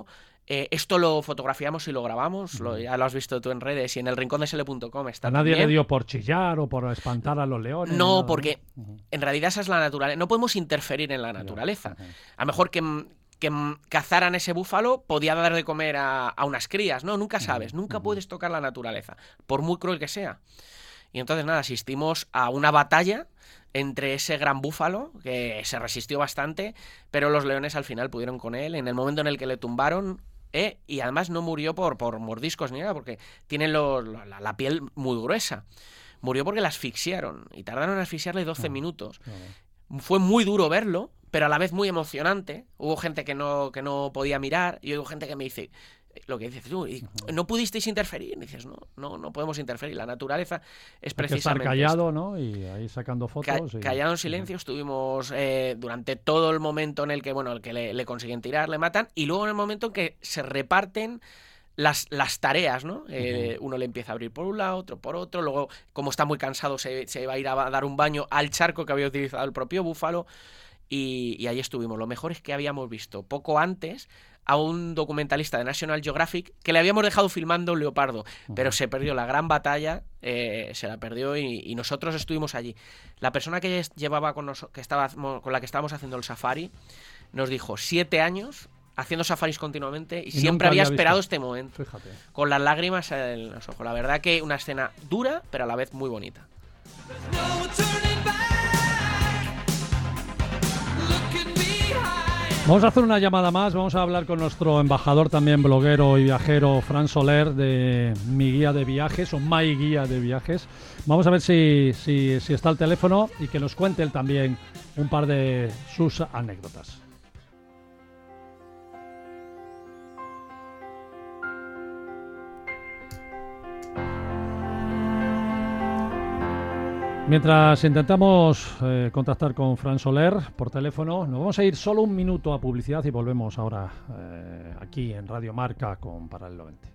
S5: Eh, esto lo fotografiamos y lo grabamos, lo, ya lo has visto tú en redes y en el rincón de S L punto com está.
S1: ¿A nadie
S5: también.
S1: le dio por chillar o por espantar a los leones?
S5: No,
S1: nada,
S5: porque
S1: ¿no? Uh-huh.
S5: en realidad esa es la naturaleza. No podemos interferir en la naturaleza. Uh-huh. A lo mejor que, que cazaran ese búfalo podía dar de comer a, a unas crías. No, nunca sabes, uh-huh. nunca uh-huh. puedes tocar la naturaleza, por muy cruel que sea. Y entonces nada, asistimos a una batalla entre ese gran búfalo, que se resistió bastante, pero los leones al final pudieron con él. En el momento en el que le tumbaron, eh, y además no murió por, por mordiscos ni nada, porque tienen los, la, la piel muy gruesa. Murió porque la asfixiaron, y tardaron en asfixiarle doce minutos. Fue muy duro verlo, pero a la vez muy emocionante. Hubo gente que no, que no podía mirar, y hubo gente que me dice... Lo que dices tú, y no pudisteis interferir. Y dices, no, no, no podemos interferir. La naturaleza es precisamente.
S1: Hay que estar callado,
S5: esto.
S1: ¿no? Y ahí sacando fotos.
S5: Ca
S1: y...
S5: Callado en silencio. Estuvimos eh, durante todo el momento en el que, bueno, el que le, le consiguen tirar, le matan, y luego en el momento en que se reparten las, las tareas, ¿no? Eh, uh-huh. Uno le empieza a abrir por un lado, otro por otro. Luego, como está muy cansado, se, se va a ir a dar un baño al charco que había utilizado el propio búfalo. Y, y ahí estuvimos. Lo mejor es que habíamos visto poco antes a un documentalista de National Geographic que le habíamos dejado filmando un leopardo, uh-huh. pero se perdió la gran batalla, eh, se la perdió y, y nosotros estuvimos allí. La persona que llevaba con, nos, que estaba, con la que estábamos haciendo el safari nos dijo siete años haciendo safaris continuamente y, y siempre había, había esperado este momento.
S1: Fíjate. Con
S5: las lágrimas en los ojos. La verdad que una escena dura, pero a la vez muy bonita.
S1: Vamos a hacer una llamada más, vamos a hablar con nuestro embajador también, bloguero y viajero, Fran Soler, de Mi Guía de Viajes, o My Guía de Viajes. Vamos a ver si, si, si está al teléfono y que nos cuente él también un par de sus anécdotas. Mientras intentamos eh, contactar con Fran Soler por teléfono, nos vamos a ir solo un minuto a publicidad y volvemos ahora eh, aquí en Radio Marca con Paralelo veinte.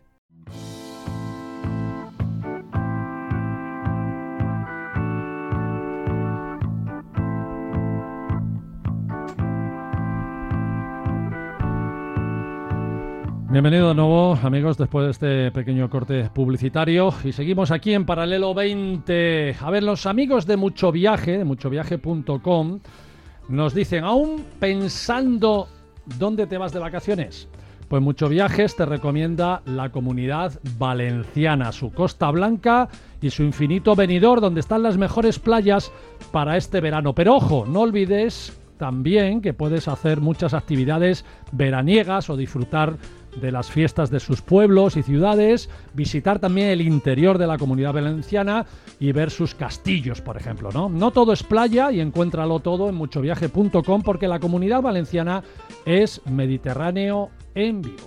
S1: Bienvenido de nuevo, amigos, después de este pequeño corte publicitario, y seguimos aquí en Paralelo veinte. A ver, los amigos de Mucho Viaje, de mucho viaje punto com, nos dicen, ¿aún pensando dónde te vas de vacaciones? Pues Mucho Viajes te recomienda la Comunidad Valenciana, su Costa Blanca y su infinito Benidorm, donde están las mejores playas para este verano. Pero ojo, no olvides también que puedes hacer muchas actividades veraniegas o disfrutar de las fiestas de sus pueblos y ciudades, visitar también el interior de la Comunidad Valenciana y ver sus castillos, por ejemplo, ¿no? No todo es playa, y encuéntralo todo en mucho viaje punto com, porque la Comunidad Valenciana es Mediterráneo en vivo.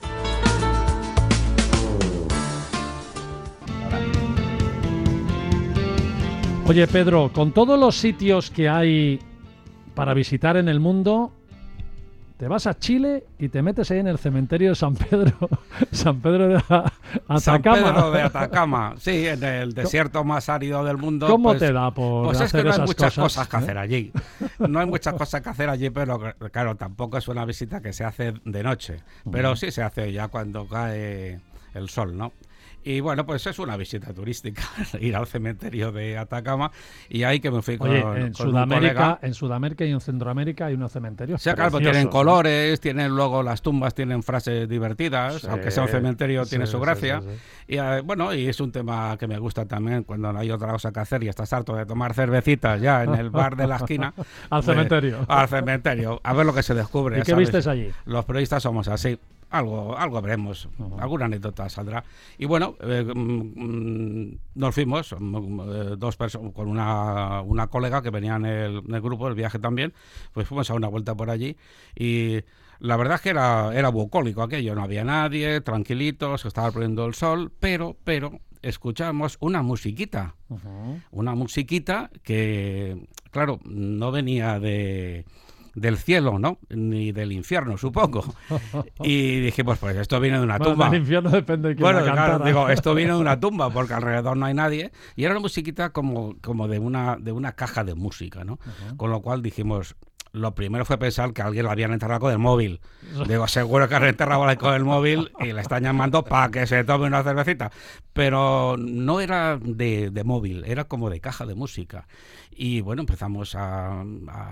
S1: Oye, Pedro, con todos los sitios que hay para visitar en el mundo, te vas a Chile y te metes ahí en el cementerio de San Pedro, San Pedro de Atacama.
S4: San Pedro de Atacama, sí, en el desierto más árido del mundo.
S1: ¿Cómo
S4: pues,
S1: te da por
S4: Pues
S1: hacer
S4: es que no hay
S1: esas
S4: muchas
S1: cosas,
S4: cosas que
S1: ¿eh?
S4: hacer allí. No hay muchas cosas que hacer allí, pero claro, tampoco es una visita que se hace de noche. Pero sí se hace ya cuando cae el sol, ¿no? Y bueno, pues es una visita turística, ir al cementerio de Atacama, y ahí que me fui con,
S1: Oye, en
S4: con
S1: Sudamérica,
S4: un colega.
S1: En Sudamérica y en Centroamérica hay unos cementerios
S4: Sí, claro,
S1: preciosos,
S4: tienen
S1: ¿no?
S4: colores, tienen luego las tumbas, tienen frases divertidas,
S1: Sí,
S4: aunque sea un cementerio
S1: sí,
S4: tiene su
S1: sí,
S4: gracia.
S1: sí, sí.
S4: Y eh, bueno, y es un tema que me gusta también cuando no hay otra cosa que hacer y estás harto de tomar cervecitas ya en el bar de la esquina.
S1: Al
S4: pues,
S1: cementerio.
S4: Al cementerio, a ver lo que se descubre.
S1: ¿Y qué
S4: ¿sabes?
S1: vistes allí?
S4: Los periodistas somos así. Algo, algo veremos, uh-huh. Alguna anécdota saldrá. Y bueno, eh, mm, nos fuimos, eh, dos personas, con una, una colega que venía en el, en el grupo, el viaje también, pues fuimos a una vuelta por allí y la verdad es que era, era bucólico aquello, no había nadie, tranquilitos, estaba poniendo el sol, pero, pero escuchamos una musiquita, uh-huh. Una musiquita que, claro, no venía de... del cielo, ¿no? Ni del infierno, supongo. Y dijimos, pues esto viene de una
S1: bueno,
S4: tumba.
S1: Del infierno depende de quién
S4: bueno,
S1: la cantara.
S4: Claro, digo, esto viene de una tumba, porque alrededor no hay nadie. Y era una musiquita como, como de una de una caja de música, ¿no? Uh-huh. Con lo cual dijimos, lo primero fue pensar que alguien la habían enterrado con el móvil. Digo, seguro que han enterrado con el móvil y le están llamando para que se tome una cervecita. Pero no era de, de móvil, era como de caja de música. Y bueno, empezamos a,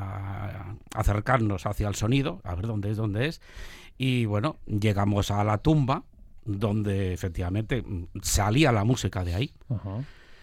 S4: a acercarnos hacia el sonido, a ver dónde es, dónde es. Y bueno, llegamos a la tumba, donde efectivamente salía la música de ahí. Uh-huh.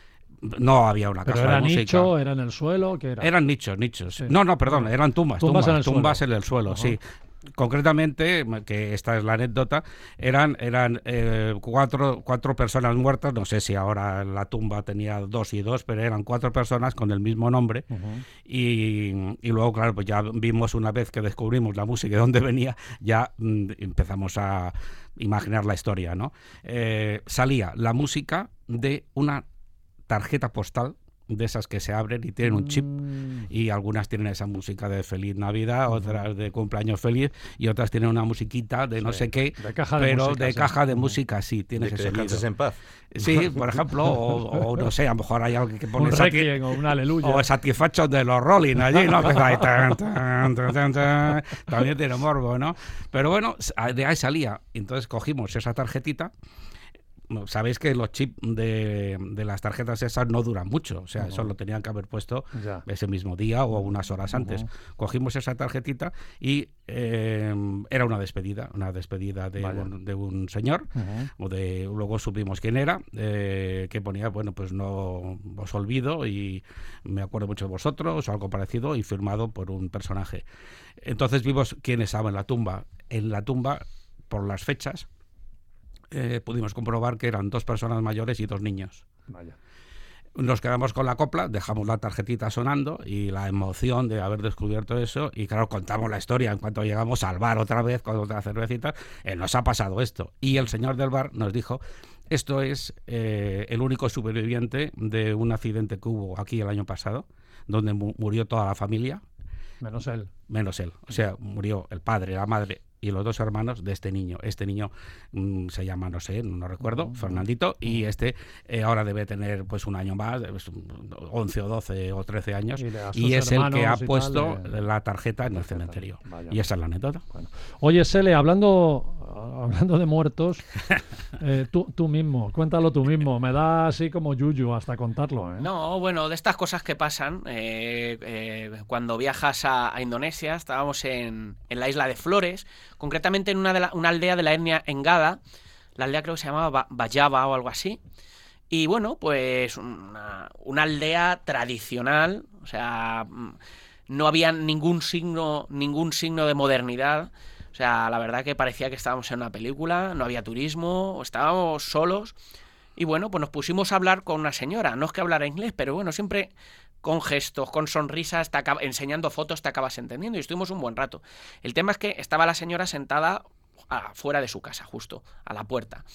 S4: No había una
S1: ¿Pero
S4: caja
S1: era
S4: de música.
S1: nicho, era en el suelo? ¿Qué era?
S4: Eran nichos, nichos.
S1: Sí.
S4: No, no, perdón, eran tumbas.
S1: Tumbas,
S4: Tumbas en el tumbas
S1: suelo,
S4: en el suelo
S1: uh-huh.
S4: sí. Concretamente, que esta es la anécdota, eran, eran eh, cuatro, cuatro personas muertas, no sé si ahora la tumba tenía dos y dos, pero eran cuatro personas con el mismo nombre. Uh-huh. y, y luego, claro, pues ya vimos una vez que descubrimos la música y de dónde venía, ya mm, empezamos a imaginar la historia, ¿no? Eh, salía la música de una tarjeta postal de esas que se abren y tienen un chip, mm. y algunas tienen esa música de Feliz Navidad, uh-huh. otras de cumpleaños feliz, y otras tienen una musiquita de no sí, sé qué,
S1: de caja de
S4: pero
S1: música,
S4: de
S1: sí.
S4: caja de música sí, tienes
S3: de que
S4: ese
S3: descanses en paz.
S4: Sí, por ejemplo, o, o no sé, a lo mejor hay alguien que pone
S1: un requiem o un aleluya.
S4: O el Satisfaction de los Rolling allí, ¿no? Que está ahí, tan, tan, tan, tan, tan, también tiene morbo, ¿no? Pero bueno, de ahí salía. Entonces cogimos esa tarjetita. Sabéis que los chips de, de las tarjetas esas no duran mucho, o sea, uh-huh. eso lo tenían que haber puesto ya. ese mismo día o unas horas antes. Uh-huh. Cogimos esa tarjetita y eh, era una despedida, una despedida de, un, de un señor, uh-huh. o de, luego supimos quién era, eh, que ponía, bueno, pues no os olvido y me acuerdo mucho de vosotros o algo parecido, y firmado por un personaje. Entonces vimos quién estaba en la tumba. En la tumba, por las fechas, Eh, pudimos comprobar que eran dos personas mayores y dos niños.
S1: Vaya.
S4: Nos quedamos con la copla, dejamos la tarjetita sonando y la emoción de haber descubierto eso, y claro, contamos la historia. En cuanto llegamos al bar otra vez con otra cervecita, eh, nos ha pasado esto, y el señor del bar nos dijo: esto es eh, el único superviviente de un accidente que hubo aquí el año pasado, donde mu- murió toda la familia.
S1: Menos él.
S4: Menos él, o sea, murió el padre, la madre y los dos hermanos de este niño. Este niño mmm, se llama, no sé, no recuerdo, uh-huh. Fernandito, y este eh, ahora debe tener pues un año más, once o doce o trece años, y, y es el que ha puesto tal, eh, la tarjeta en el cementerio. Vaya. Y esa es la anécdota. Bueno.
S1: Oye, Sele, hablando, hablando de muertos, eh, tú, tú mismo, cuéntalo tú mismo, me da así como yuyu hasta contarlo. ¿eh?
S5: No, bueno, de estas cosas que pasan, eh, eh, cuando viajas a, a Indonesia, estábamos en, en la isla de Flores, concretamente en una, de la, una aldea de la etnia Engada. La aldea creo que se llamaba Bayaba o algo así. Y bueno, pues una, una aldea tradicional, o sea, no había ningún signo, ningún signo de modernidad. O sea, la verdad que parecía que estábamos en una película, no había turismo, estábamos solos. Y bueno, pues nos pusimos a hablar con una señora. No es que hablara inglés, pero bueno, siempre con gestos, con sonrisas, te acaba, enseñando fotos, te acabas entendiendo. Y estuvimos un buen rato. El tema es que estaba la señora sentada fuera de su casa, justo, a la puerta.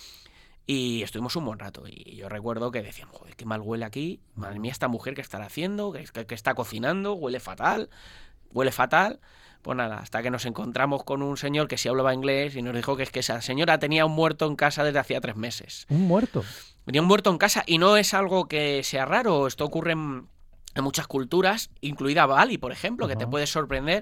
S5: Y estuvimos un buen rato. Y yo recuerdo que decían, joder, qué mal huele aquí. Madre mía, esta mujer que estará haciendo, que, que, que está cocinando, huele fatal, huele fatal. Pues nada, hasta que nos encontramos con un señor que sí hablaba inglés y nos dijo que es que esa señora tenía un muerto en casa desde hacía tres meses.
S1: ¿Un muerto?
S5: Tenía un muerto en casa, y no es algo que sea raro. Esto ocurre en, en muchas culturas, incluida Bali, por ejemplo, uh-huh. que te puede sorprender.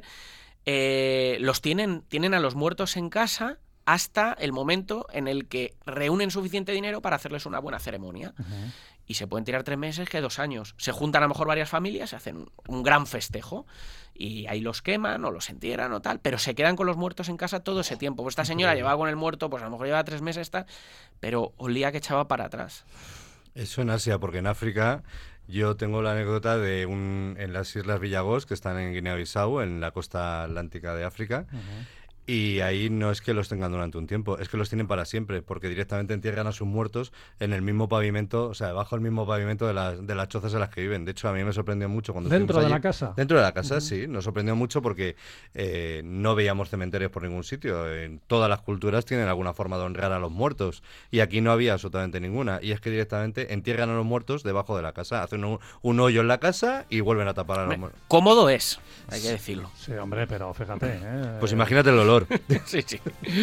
S5: Eh, los tienen, tienen a los muertos en casa hasta el momento en el que reúnen suficiente dinero para hacerles una buena ceremonia. Uh-huh. Y se pueden tirar tres meses que dos años. Se juntan a lo mejor varias familias, se hacen un, un gran festejo, y ahí los queman o los entierran o tal, pero se quedan con los muertos en casa todo ese tiempo. Pues esta señora llevaba con el muerto, pues a lo mejor llevaba tres meses, tal, pero olía que echaba para atrás.
S3: Eso en Asia, porque en África yo tengo la anécdota de un en las Islas Villagós, que están en Guinea-Bissau, en la costa atlántica de África. Uh-huh. Y ahí no es que los tengan durante un tiempo, es que los tienen para siempre, porque directamente entierran a sus muertos en el mismo pavimento, o sea, debajo del mismo pavimento de las, de las chozas en las que viven. De hecho, a mí me sorprendió mucho cuando
S1: ¿Dentro de
S3: allí.
S1: la casa?
S3: Dentro de la casa, uh-huh. sí. Nos sorprendió mucho porque eh, no veíamos cementerios por ningún sitio. En todas las culturas tienen alguna forma de honrar a los muertos, y aquí no había absolutamente ninguna. Y es que directamente entierran a los muertos debajo de la casa, hacen un, un hoyo en la casa y vuelven a tapar a los muertos.
S5: Cómodo es, hay que decirlo.
S1: Sí, hombre, pero fíjate. ¿eh?
S3: Pues imagínate el olor.
S5: Sí, sí.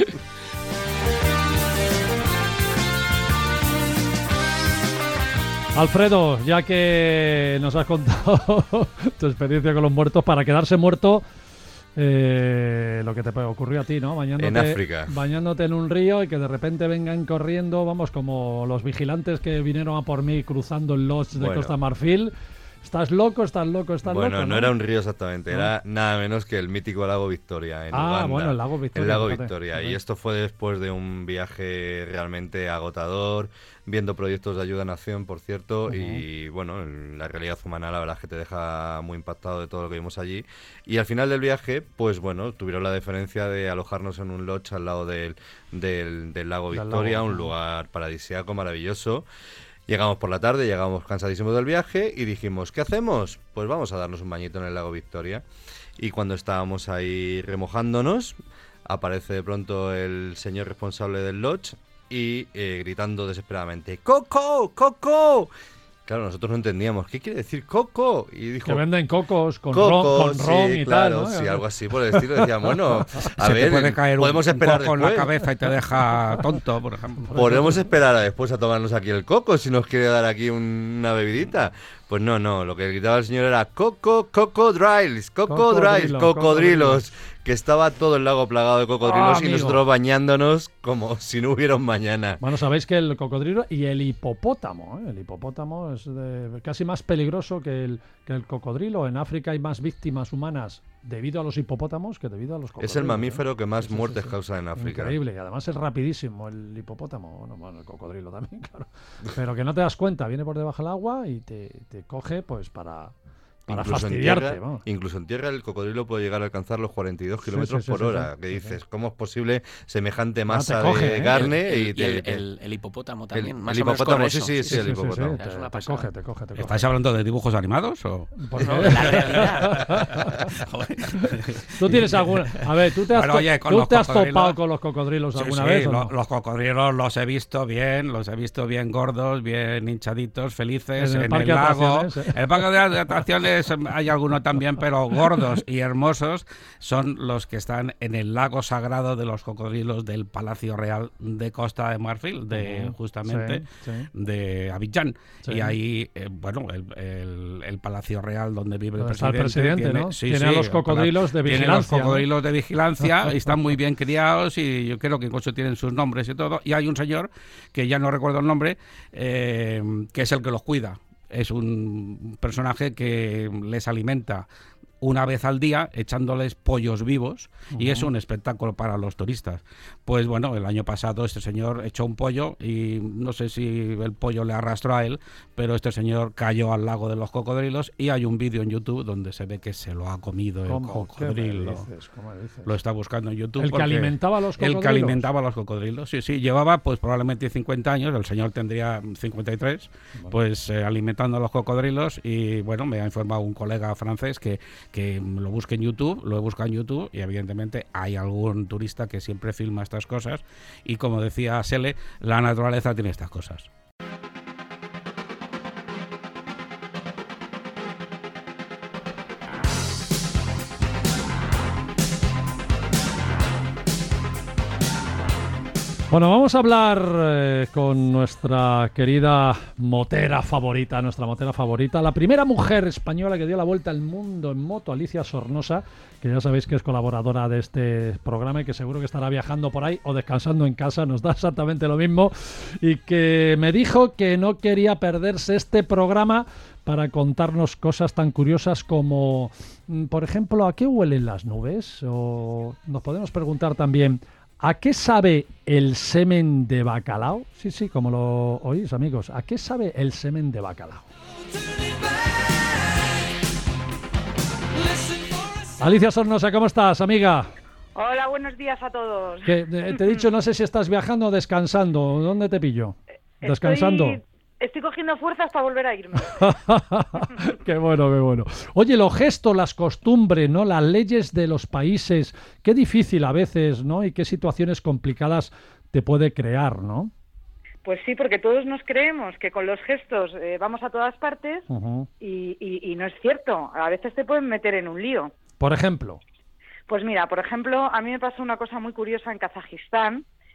S1: Alfredo, ya que nos has contado tu experiencia con los muertos, para quedarse muerto Eh, lo que te ocurrió a ti, ¿no? Bañándote,
S3: en África.
S1: Bañándote en un río y que de repente vengan corriendo, vamos, como los vigilantes que vinieron a por mí cruzando el Lodge de
S3: Bueno.
S1: Costa Marfil. ¿Estás loco, estás loco, estás
S3: bueno,
S1: loco?
S3: Bueno,
S1: ¿no?
S3: no era un río exactamente,
S1: ¿No?
S3: era nada menos que el mítico lago Victoria en
S1: ah,
S3: Uganda.
S1: bueno, el lago Victoria.
S3: El lago
S1: fíjate,
S3: Victoria.
S1: fíjate.
S3: Y esto fue después de un viaje realmente agotador, viendo proyectos de ayuda a nación, por cierto, uh-huh. y bueno, la realidad humana la verdad es que te deja muy impactado de todo lo que vimos allí. Y al final del viaje, pues bueno, tuvieron la deferencia de alojarnos en un lodge al lado del, del, del lago Victoria, lago, un lugar paradisíaco, maravilloso. Llegamos por la tarde, llegamos cansadísimos del viaje y dijimos, ¿qué hacemos? Pues vamos a darnos un bañito en el lago Victoria. Y cuando estábamos ahí remojándonos, aparece de pronto el señor responsable del lodge y eh, gritando desesperadamente, ¡Coco! ¡Coco! Claro, nosotros no entendíamos, ¿qué quiere decir coco? Y dijo,
S1: que venden cocos con
S3: coco,
S1: ron, con ron
S3: sí,
S1: y
S3: claro,
S1: tal, ¿no?
S3: Sí, algo así por el estilo. Decía, bueno, a
S4: Se
S3: ver,
S4: te puede caer
S3: podemos
S4: un,
S3: esperar
S4: un coco
S3: después.
S4: en la cabeza y te deja tonto, por ejemplo.
S3: Podemos esperar a después a tomarnos aquí el coco si nos quiere dar aquí un, una bebidita. Pues no, no, lo que gritaba el señor era coco, cocodrilos, cocodrilos,
S1: Cocodrilo,
S3: cocodrilos, que estaba todo el lago plagado de cocodrilos
S1: ah,
S3: y nosotros bañándonos como si no hubiera un mañana.
S1: Bueno, sabéis que el cocodrilo y el hipopótamo, ¿eh? el hipopótamo es de, casi más peligroso que el, que el cocodrilo. En África hay más víctimas humanas debido a los hipopótamos que debido a los cocodrilos.
S3: Es el mamífero
S1: ¿eh?
S3: que más
S1: sí, sí,
S3: muertes
S1: sí, sí.
S3: causa en África.
S1: Increíble, y además es rapidísimo el hipopótamo. Bueno, bueno, el cocodrilo también, claro. Pero que no te das cuenta, viene por debajo del agua y te, te coge pues para... Para
S3: incluso
S1: fastidiarte,
S3: en tierra,
S1: vamos.
S3: Incluso en tierra el cocodrilo puede llegar a alcanzar los cuarenta y dos kilómetros
S1: sí, sí,
S3: por
S1: sí,
S3: hora.
S1: sí,
S3: que
S1: sí,
S3: dices,
S1: sí.
S3: ¿cómo es posible semejante masa
S1: no, coge,
S3: de
S1: ¿eh?
S3: carne?
S5: El, el,
S3: y
S5: y
S3: te,
S5: el,
S3: te,
S5: el, el hipopótamo también.
S3: El,
S5: más
S3: el
S5: o menos
S3: hipopótamo,
S5: sí,
S3: sí, sí, sí, el hipopótamo.
S1: Sí, sí, sí, te, te coge, te coge, te coge.
S4: ¿Estáis hablando de dibujos animados o...?
S5: Pues no, la realidad.
S1: ¿Tú tienes alguna...? A ver, ¿tú te has,
S4: bueno,
S1: to...
S4: oye, con
S1: ¿tú
S4: los
S1: te has
S4: cocodrilos...
S1: topado con los cocodrilos
S4: sí,
S1: alguna
S4: sí,
S1: vez? ¿o
S4: lo,
S1: no?
S4: Los cocodrilos los he visto bien, los he visto bien gordos, bien hinchaditos, felices,
S1: en el,
S4: en
S1: parque
S4: el lago.
S1: ¿eh?
S4: En el parque de atracciones hay alguno también, pero gordos y hermosos son los que están en el lago sagrado de los cocodrilos del Palacio Real de Costa de Marfil, de uh-huh. justamente
S1: sí, sí.
S4: de Abidjan. Sí. Y ahí, eh, bueno, el, el, el Palacio Real donde vive el presidente,
S1: el presidente,
S4: tiene,
S1: ¿no?
S4: sí,
S1: tiene
S4: sí,
S1: a los cocodrilos de vigilancia.
S4: Tiene los cocodrilos ¿no? de vigilancia, están muy bien criados y yo creo que incluso tienen sus nombres y todo. Y hay un señor, que ya no recuerdo el nombre, eh, que es el que los cuida. Es un personaje que les alimenta una vez al día echándoles pollos vivos uh-huh. y es un espectáculo para los turistas. Pues bueno, el año pasado este señor echó un pollo y no sé si el pollo le arrastró a él, pero este señor cayó al lago de los cocodrilos y hay un vídeo en YouTube donde se ve que se lo ha comido el cocodrilo.
S1: Dices? ¿Cómo dices?
S4: Lo está buscando en YouTube.
S1: ¿El que alimentaba a los cocodrilos?
S4: El que alimentaba a los cocodrilos, sí, sí. Llevaba pues probablemente cincuenta años, el señor tendría cincuenta y tres, bueno. pues eh, alimentando a los cocodrilos y bueno, me ha informado un colega francés que que lo busque en YouTube, lo he buscado en YouTube y evidentemente hay algún turista que siempre filma estas cosas y como decía Sele, la naturaleza tiene estas cosas.
S1: Bueno, vamos a hablar eh, con nuestra querida motera favorita, nuestra motera favorita, la primera mujer española que dio la vuelta al mundo en moto, Alicia Sornosa, que ya sabéis que es colaboradora de este programa y que seguro que estará viajando por ahí o descansando en casa, nos da exactamente lo mismo, y que me dijo que no quería perderse este programa para contarnos cosas tan curiosas como, por ejemplo, ¿a qué huelen las nubes? O nos podemos preguntar también, ¿a qué sabe el semen de bacalao? Sí, sí, como lo oís, amigos. ¿A qué sabe el semen de bacalao? Alicia Sornosa, ¿cómo estás, amiga?
S7: Hola, buenos días a todos.
S1: Que, te he dicho, no sé si estás viajando o descansando. ¿Dónde te pillo? ¿Descansando?
S7: Estoy, estoy cogiendo fuerzas para volver a irme.
S1: Qué bueno, qué bueno. Oye, los gestos, las costumbres, ¿no? Las leyes de los países, qué difícil a veces, ¿no? Y qué situaciones complicadas te puede crear, ¿no?
S7: Pues sí, porque todos nos creemos que con los gestos eh, vamos a todas partes
S1: uh-huh.
S7: y, y, y no es cierto. A veces te pueden meter en un lío.
S1: Por ejemplo.
S7: Pues mira, por ejemplo, a mí me pasó una cosa muy curiosa en Kazajistán,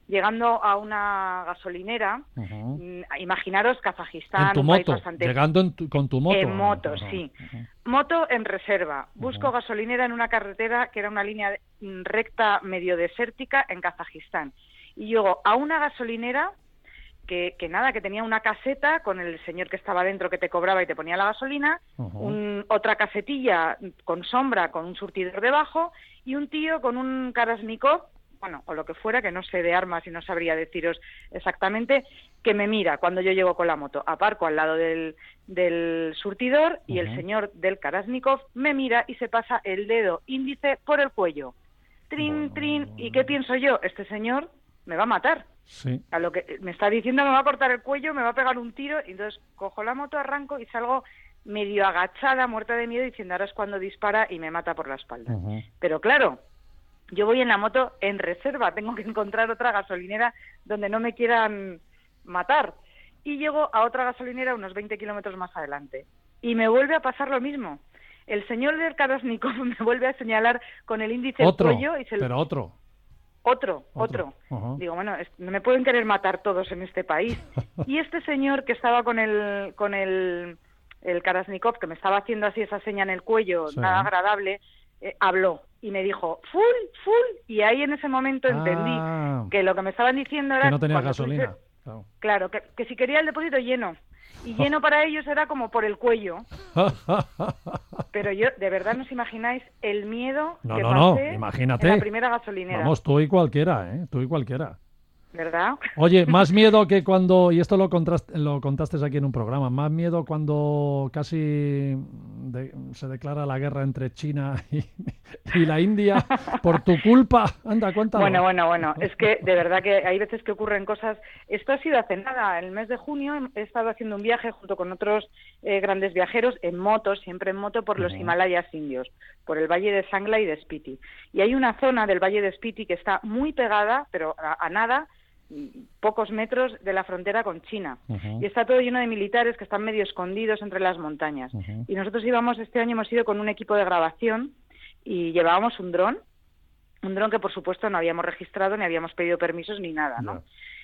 S7: llegando a una gasolinera, uh-huh. imaginaros Kazajistán,
S1: en tu
S7: un
S1: moto,
S7: país bastante...
S1: llegando en tu, con tu moto.
S7: En moto,
S1: uh-huh.
S7: sí.
S1: Uh-huh.
S7: Moto en reserva. Busco
S1: uh-huh.
S7: gasolinera en una carretera que era una línea recta medio desértica en Kazajistán. Y llego a una gasolinera que, que nada, que tenía una caseta con el señor que estaba dentro que te cobraba y te ponía la gasolina, uh-huh. un, otra casetilla con sombra, con un surtidor debajo, y un tío con un Kalashnikov, bueno, o lo que fuera, que no sé de armas y no sabría deciros exactamente, que me mira cuando yo llego con la moto. Aparco al lado del, del surtidor y uh-huh. el señor del Kalashnikov me mira y se pasa el dedo índice por el cuello. Trin, bueno. trin. ¿Y qué pienso yo? Este señor me va a matar.
S1: Sí.
S7: A lo que me está diciendo, me va a cortar el cuello, me va a pegar un tiro, y entonces cojo la moto, arranco y salgo medio agachada, muerta de miedo, diciendo ahora es cuando dispara y me mata por la espalda. Uh-huh. Pero claro, yo voy en la moto en reserva, tengo que encontrar otra gasolinera donde no me quieran matar. Y llego a otra gasolinera unos veinte kilómetros más adelante. Y me vuelve a pasar lo mismo. El señor del Kalashnikov me vuelve a señalar con el índice
S1: otro,
S7: el cuello. Y se
S1: pero lo... otro.
S7: Otro, otro. otro. Uh-huh. Digo, bueno, no me pueden querer matar todos en este país. Y este señor que estaba con el con el, el Kalashnikov, que me estaba haciendo así esa seña en el cuello, sí. nada agradable, eh, habló y me dijo, full, full. Y ahí en ese momento entendí ah, que lo que me estaban diciendo era...
S1: Que no tenía gasolina.
S7: Puse, claro, claro que, que si quería el depósito lleno. Y lleno para ellos era como por el cuello. Pero yo, de verdad, no os imagináis el miedo
S1: no,
S7: que
S1: no,
S7: pasé
S1: no, imagínate.
S7: en la primera gasolinera.
S1: Vamos, tú y cualquiera, ¿eh? Tú y cualquiera.
S7: ¿Verdad?
S1: Oye, más miedo que cuando, y esto lo, contrast, lo contaste aquí en un programa, más miedo cuando casi de, se declara la guerra entre China y, y la India por tu culpa. Anda, cuéntalo.
S7: Bueno, bueno, bueno, es que de verdad que hay veces que ocurren cosas. Esto ha sido hace nada, el mes de junio he estado haciendo un viaje junto con otros eh, grandes viajeros en moto, siempre en moto por los uh-huh. Himalayas indios, por el valle de Sangla y de Spiti. Y hay una zona del valle de Spiti que está muy pegada, pero a, a nada, pocos metros de la frontera con China. Uh-huh. Y está todo lleno de militares que están medio escondidos entre las montañas. Uh-huh. Y nosotros íbamos, este año hemos ido con un equipo de grabación y llevábamos un dron, un dron que por supuesto no habíamos registrado ni habíamos pedido permisos ni nada, ¿no? No.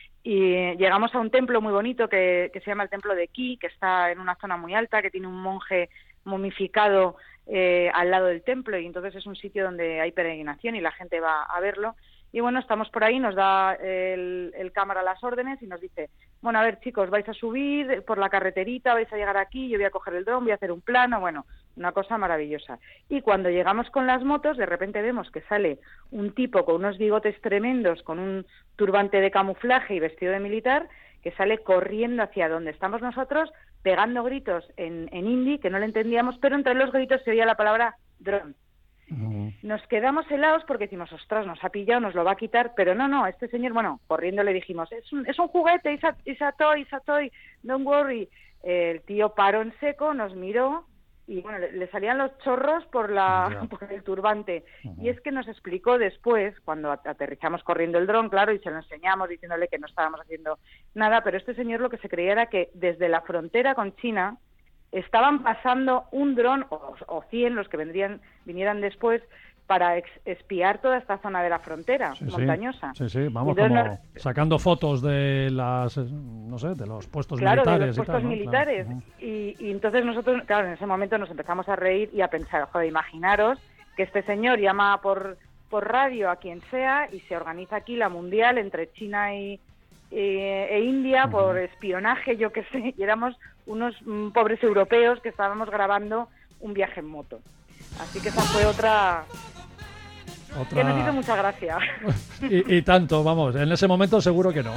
S7: Y llegamos a un templo muy bonito que, que se llama el Templo de Ki, que está en una zona muy alta, que tiene un monje momificado eh, al lado del templo, y entonces es un sitio donde hay peregrinación y la gente va a verlo. Y bueno, estamos por ahí, nos da el, el cámara las órdenes y nos dice, bueno, a ver chicos, vais a subir por la carreterita, vais a llegar aquí, yo voy a coger el dron, voy a hacer un plano, bueno, una cosa maravillosa. Y cuando llegamos con las motos, de repente vemos que sale un tipo con unos bigotes tremendos, con un turbante de camuflaje y vestido de militar, que sale corriendo hacia donde estamos nosotros, pegando gritos en, en hindi, que no le entendíamos, pero entre los gritos se oía la palabra dron. Uh-huh. Nos quedamos helados porque decimos, ostras, nos ha pillado, nos lo va a quitar, pero no, no, este señor, bueno, corriendo le dijimos, es un, es un juguete, it's a, it's a toy, it's a toy, don't worry. Eh, el tío paró en seco, nos miró y bueno, le, le salían los chorros por la yeah. por el turbante. Uh-huh. Y es que nos explicó después, cuando aterrizamos corriendo el dron, claro, y se lo enseñamos diciéndole que no estábamos haciendo nada, pero este señor lo que se creía era que desde la frontera con China estaban pasando un dron, o, o cien, los que vendrían vinieran después, para ex, espiar toda esta zona de la frontera,
S1: sí,
S7: montañosa.
S1: Sí, sí, vamos, como nos... sacando fotos de las, no sé, de los puestos
S7: claro,
S1: militares.
S7: de los puestos
S1: y tal,
S7: militares.
S1: ¿no? Claro.
S7: Y, y entonces nosotros, claro, en ese momento nos empezamos a reír y a pensar, joder, imaginaros que este señor llama por, por radio a quien sea y se organiza aquí la mundial entre China y... Eh, e India uh-huh. por espionaje, yo qué sé, y éramos unos mm, pobres europeos que estábamos grabando un viaje en moto. Así que esa fue otra, otra... que nos hizo mucha gracia.
S1: y, y tanto, vamos, en ese momento seguro que no.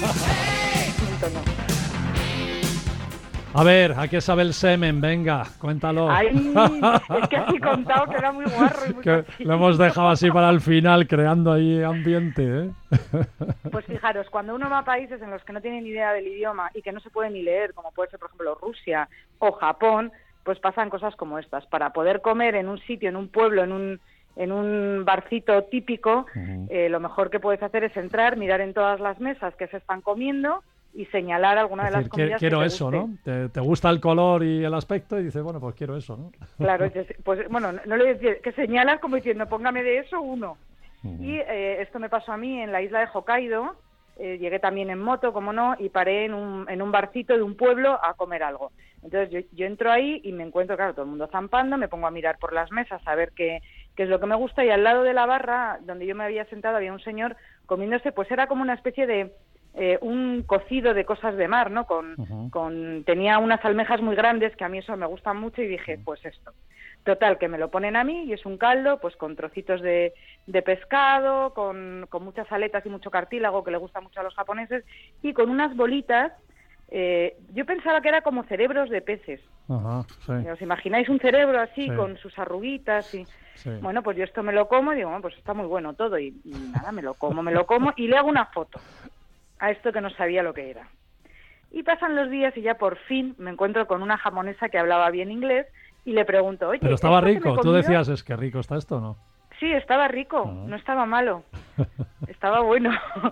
S7: no.
S1: A ver, ¿a qué sabe el semen? Venga, cuéntalo.
S7: Ay, es que así contado queda muy guarro y muy
S1: que lo hemos dejado así para el final, creando ahí ambiente, ¿eh?
S7: Pues fijaros, cuando uno va a países en los que no tiene ni idea del idioma y que no se puede ni leer, como puede ser, por ejemplo, Rusia o Japón, pues pasan cosas como estas. Para poder comer en un sitio, en un pueblo, en un en un barcito típico, uh-huh. eh, lo mejor que puedes hacer es entrar, mirar en todas las mesas que se están comiendo y señalar alguna
S1: es
S7: de
S1: decir,
S7: las comidas
S1: quiero
S7: que te
S1: eso,
S7: guste.
S1: ¿no? Te, te gusta el color y el aspecto y dices, bueno, pues quiero eso, ¿no?
S7: Claro, pues bueno, no le decía, que señalas como diciendo, póngame de eso uno. Uh-huh. Y eh, esto me pasó a mí en la isla de Hokkaido, eh, llegué también en moto, como no, y paré en un, en un barcito de un pueblo a comer algo. Entonces yo, yo entro ahí y me encuentro, claro, todo el mundo zampando, me pongo a mirar por las mesas a ver qué, qué es lo que me gusta, y al lado de la barra donde yo me había sentado había un señor comiéndose, pues era como una especie de eh, un cocido de cosas de mar, ¿no? Con, uh-huh. con tenía unas almejas muy grandes, que a mí eso me gusta mucho, y dije, pues esto. Total, que me lo ponen a mí y es un caldo pues con trocitos de, de pescado, con, con muchas aletas y mucho cartílago, que le gusta mucho a los japoneses, y con unas bolitas. Eh, yo pensaba que era como cerebros de peces.
S1: Ajá, sí.
S7: ¿Os imagináis un cerebro así,
S1: sí.
S7: con sus arruguitas? Y
S1: sí.
S7: Bueno, pues yo esto me lo como y digo, bueno, pues está muy bueno todo. Y, y nada, me lo como, me lo como y le hago una foto a esto que no sabía lo que era. Y pasan los días y ya por fin me encuentro con una japonesa que hablaba bien inglés y le pregunto, oye...
S1: Pero estaba rico, tú decías, es que rico está esto, ¿no?
S7: Sí, estaba rico,
S1: uh-huh.
S7: no estaba malo, estaba bueno.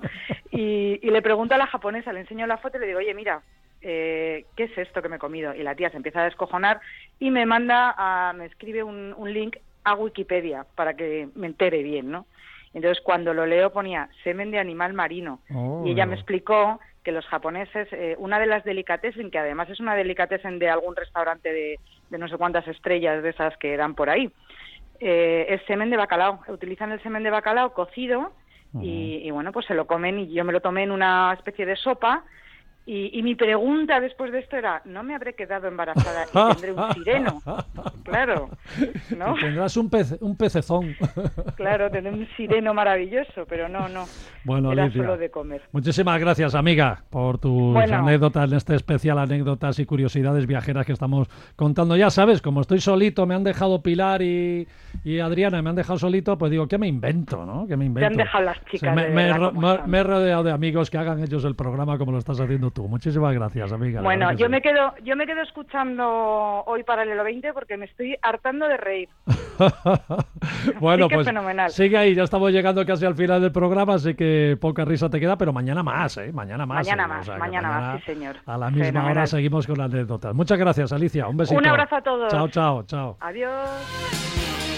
S7: y, y le pregunto a la japonesa, le enseño la foto y le digo, oye, mira, eh, ¿qué es esto que me he comido? Y la tía se empieza a descojonar y me manda, a, me escribe un, un link a Wikipedia para que me entere bien, ¿no? Entonces cuando lo leo ponía semen de animal marino, oh. y ella me explicó que los japoneses, eh, una de las delicatessen, que además es una delicatessen de algún restaurante de, de no sé cuántas estrellas de esas que dan por ahí, eh, es semen de bacalao. Utilizan el semen de bacalao cocido uh-huh. y, y bueno, pues se lo comen, y yo me lo tomé en una especie de sopa. Y, y mi pregunta después de esto era, ¿no me habré quedado embarazada y tendré un sireno? Claro, ¿no?
S1: Y tendrás un, pez, un pecezón.
S7: Claro, tendré un sireno maravilloso, pero no, no.
S1: Bueno,
S7: era
S1: Alicia,
S7: solo de comer.
S1: Muchísimas gracias, amiga, por tus
S7: bueno.
S1: anécdotas en este especial anécdotas y curiosidades viajeras que estamos contando. Ya sabes, como estoy solito, me han dejado Pilar y, y Adriana, me han dejado solito, pues digo, ¿qué me invento, no? ¿Qué me invento?
S7: Te han dejado las chicas.
S1: O sea, me,
S7: de
S1: me,
S7: verdad,
S1: me, me he rodeado de amigos que hagan ellos el programa como lo estás haciendo tú. Muchísimas gracias, amiga.
S7: Bueno, yo
S1: sí.
S7: me quedo yo me quedo escuchando hoy Paralelo veinte porque me estoy hartando de reír.
S1: Bueno, pues
S7: fenomenal.
S1: Sigue ahí, ya estamos llegando casi al final del programa, así que poca risa te queda, pero mañana más, ¿eh? Mañana más.
S7: Mañana
S1: ¿eh?
S7: más,
S1: o sea,
S7: mañana,
S1: mañana
S7: más, sí señor.
S1: A la misma
S7: fenomenal.
S1: hora seguimos con las anécdotas. Muchas gracias, Alicia. Un besito.
S7: Un abrazo a todos.
S1: Chao, chao, chao.
S7: Adiós.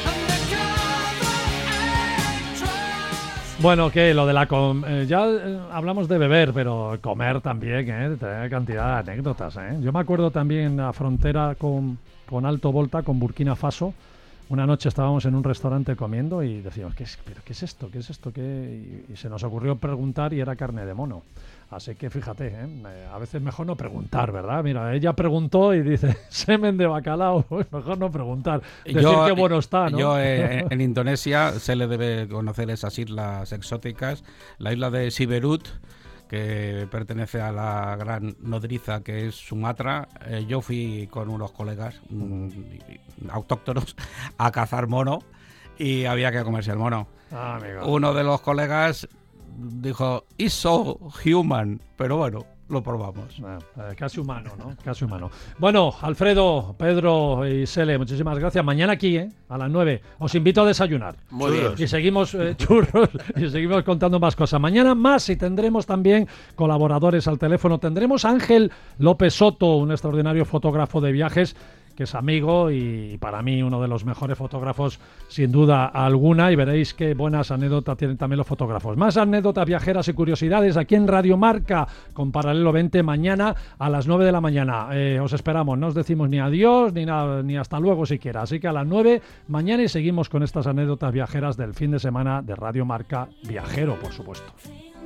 S1: Bueno, que lo de la... Com eh, ya eh, hablamos de beber, pero comer también, ¿eh? Tiene cantidad de anécdotas, ¿eh? Yo me acuerdo también en la frontera con, con Alto Volta, con Burkina Faso. Una noche estábamos en un restaurante comiendo y decíamos, ¿qué es, pero, ¿qué es esto? ¿Qué es esto? ¿Qué? Y, y se nos ocurrió preguntar y era carne de mono. Así que fíjate, ¿eh? A veces mejor no preguntar, ¿verdad? Mira, ella preguntó y dice, semen de bacalao, pues mejor no preguntar. Decir
S4: yo,
S1: qué bueno está, ¿no?
S4: Yo eh, en Indonesia se le debe conocer esas islas exóticas, la isla de Siberut, que pertenece a la gran nodriza que es Sumatra. Eh, yo fui con unos colegas mm, autóctonos a cazar mono y había que comerse el mono.
S1: Ah, amigo.
S4: Uno de los colegas dijo, it's so human, pero bueno, lo probamos.
S1: Ah, eh, casi humano, ¿no? Casi humano. Bueno, Alfredo, Pedro y Sele, muchísimas gracias. Mañana aquí, ¿eh? A las nueve. Os invito a desayunar.
S5: Muy bien.
S1: Y seguimos eh, churros y seguimos contando más cosas. Mañana más, y tendremos también colaboradores al teléfono. Tendremos a Ángel López Soto, un extraordinario fotógrafo de viajes, que es amigo y para mí uno de los mejores fotógrafos sin duda alguna, y veréis qué buenas anécdotas tienen también los fotógrafos. Más anécdotas viajeras y curiosidades aquí en Radio Marca con Paralelo veinte mañana a las nueve de la mañana. Eh, os esperamos, no os decimos ni adiós ni nada, ni hasta luego siquiera, así que a las nueve mañana y seguimos con estas anécdotas viajeras del fin de semana de Radio Marca Viajero, por supuesto.